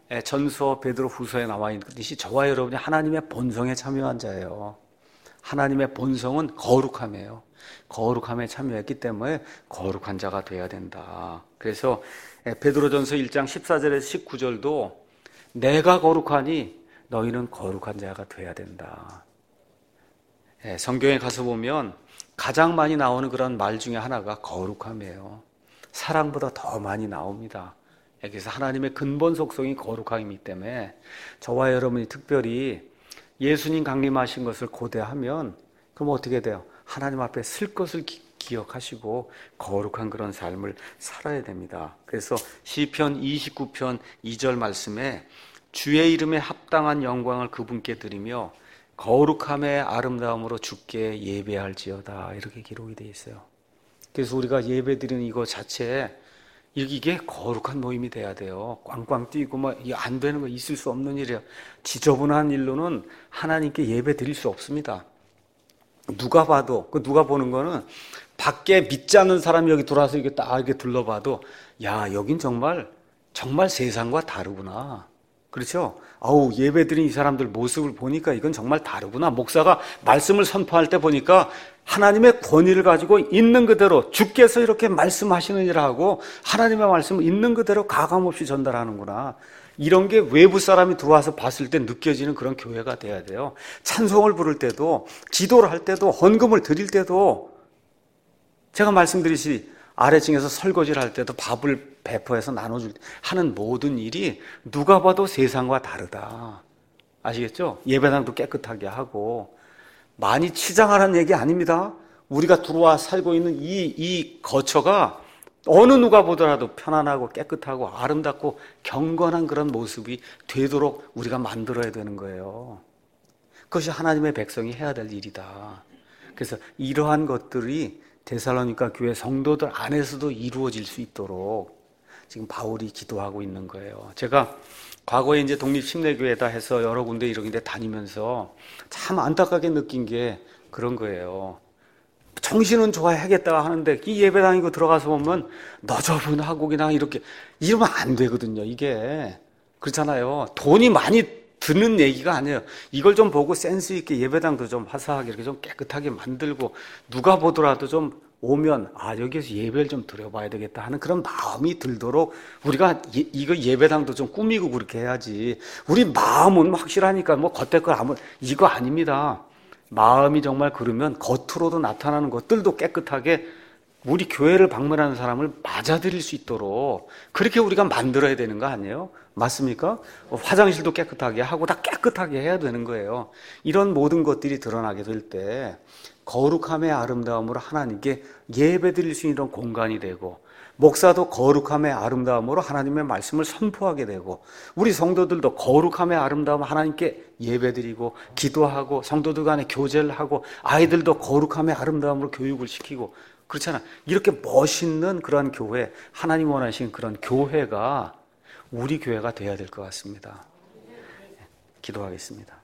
Speaker 1: 전서 베드로 후서에 나와 있듯이 저와 여러분이 하나님의 본성에 참여한 자예요. 하나님의 본성은 거룩함이에요. 거룩함에 참여했기 때문에 거룩한 자가 돼야 된다. 그래서 베드로전서 일 장 십사 절에서 십구 절도 내가 거룩하니 너희는 거룩한 자가 돼야 된다. 성경에 가서 보면 가장 많이 나오는 그런 말 중에 하나가 거룩함이에요. 사랑보다 더 많이 나옵니다. 그래서 하나님의 근본 속성이 거룩함이기 때문에 저와 여러분이 특별히 예수님 강림하신 것을 고대하면 그럼 어떻게 돼요? 하나님 앞에 쓸 것을 기, 기억하시고 거룩한 그런 삶을 살아야 됩니다. 그래서 시편 이십구 편 이 절 말씀에 주의 이름에 합당한 영광을 그분께 드리며 거룩함의 아름다움으로 주께 예배할지어다, 이렇게 기록이 되어 있어요. 그래서 우리가 예배드리는 이거 자체에 이게 거룩한 모임이 돼야 돼요. 꽝꽝 뛰고 뭐 안 되는 거, 있을 수 없는 일이에요. 지저분한 일로는 하나님께 예배 드릴 수 없습니다. 누가 봐도, 그 누가 보는 거는 밖에 믿지 않는 사람이 여기 들어와서 이렇게 딱 이렇게 둘러봐도 야, 여긴 정말 정말 세상과 다르구나. 그렇죠? 아우, 예배 드린 이 사람들 모습을 보니까 이건 정말 다르구나. 목사가 말씀을 선포할 때 보니까 하나님의 권위를 가지고 있는 그대로 주께서 이렇게 말씀하시느니라 하고 하나님의 말씀을 있는 그대로 가감없이 전달하는구나. 이런 게 외부 사람이 들어와서 봤을 때 느껴지는 그런 교회가 돼야 돼요. 찬송을 부를 때도, 기도를 할 때도, 헌금을 드릴 때도, 제가 말씀드리시 아래층에서 설거지를 할 때도, 밥을 배포해서 나눠줄 때 하는 모든 일이 누가 봐도 세상과 다르다. 아시겠죠? 예배당도 깨끗하게 하고. 많이 치장하라는 얘기 아닙니다. 우리가 들어와 살고 있는 이, 이 거처가 어느 누가 보더라도 편안하고 깨끗하고 아름답고 경건한 그런 모습이 되도록 우리가 만들어야 되는 거예요. 그것이 하나님의 백성이 해야 될 일이다. 그래서 이러한 것들이 데살로니가 교회 성도들 안에서도 이루어질 수 있도록 지금 바울이 기도하고 있는 거예요. 제가 과거에 이제 독립침례교회다 해서 여러 군데 이런 데 다니면서 참 안타깝게 느낀 게 그런 거예요. 정신은 좋아야겠다 하는데 이 예배당이고 들어가서 보면 너저분하고 그냥 이렇게 이러면 안 되거든요. 이게 그렇잖아요. 돈이 많이 드는 얘기가 아니에요. 이걸 좀 보고 센스 있게 예배당도 좀 화사하게 이렇게 좀 깨끗하게 만들고 누가 보더라도 좀 오면 아, 여기에서 예배를 좀 드려봐야 되겠다 하는 그런 마음이 들도록 우리가 예, 이거 예배당도 좀 꾸미고 그렇게 해야지. 우리 마음은 확실하니까 뭐 겉에 걸 아무 이거 아닙니다. 마음이 정말 그러면 겉으로도 나타나는 것들도 깨끗하게 우리 교회를 방문하는 사람을 맞아들일 수 있도록 그렇게 우리가 만들어야 되는 거 아니에요? 맞습니까? 화장실도 깨끗하게 하고 다 깨끗하게 해야 되는 거예요. 이런 모든 것들이 드러나게 될 때 거룩함의 아름다움으로 하나님께 예배드릴 수 있는 공간이 되고, 목사도 거룩함의 아름다움으로 하나님의 말씀을 선포하게 되고, 우리 성도들도 거룩함의 아름다움 하나님께 예배드리고 기도하고 성도들 간에 교제를 하고 아이들도 거룩함의 아름다움으로 교육을 시키고 그렇잖아. 이렇게 멋있는 그런 교회, 하나님 원하시는 그런 교회가 우리 교회가 돼야 될 것 같습니다. 기도하겠습니다.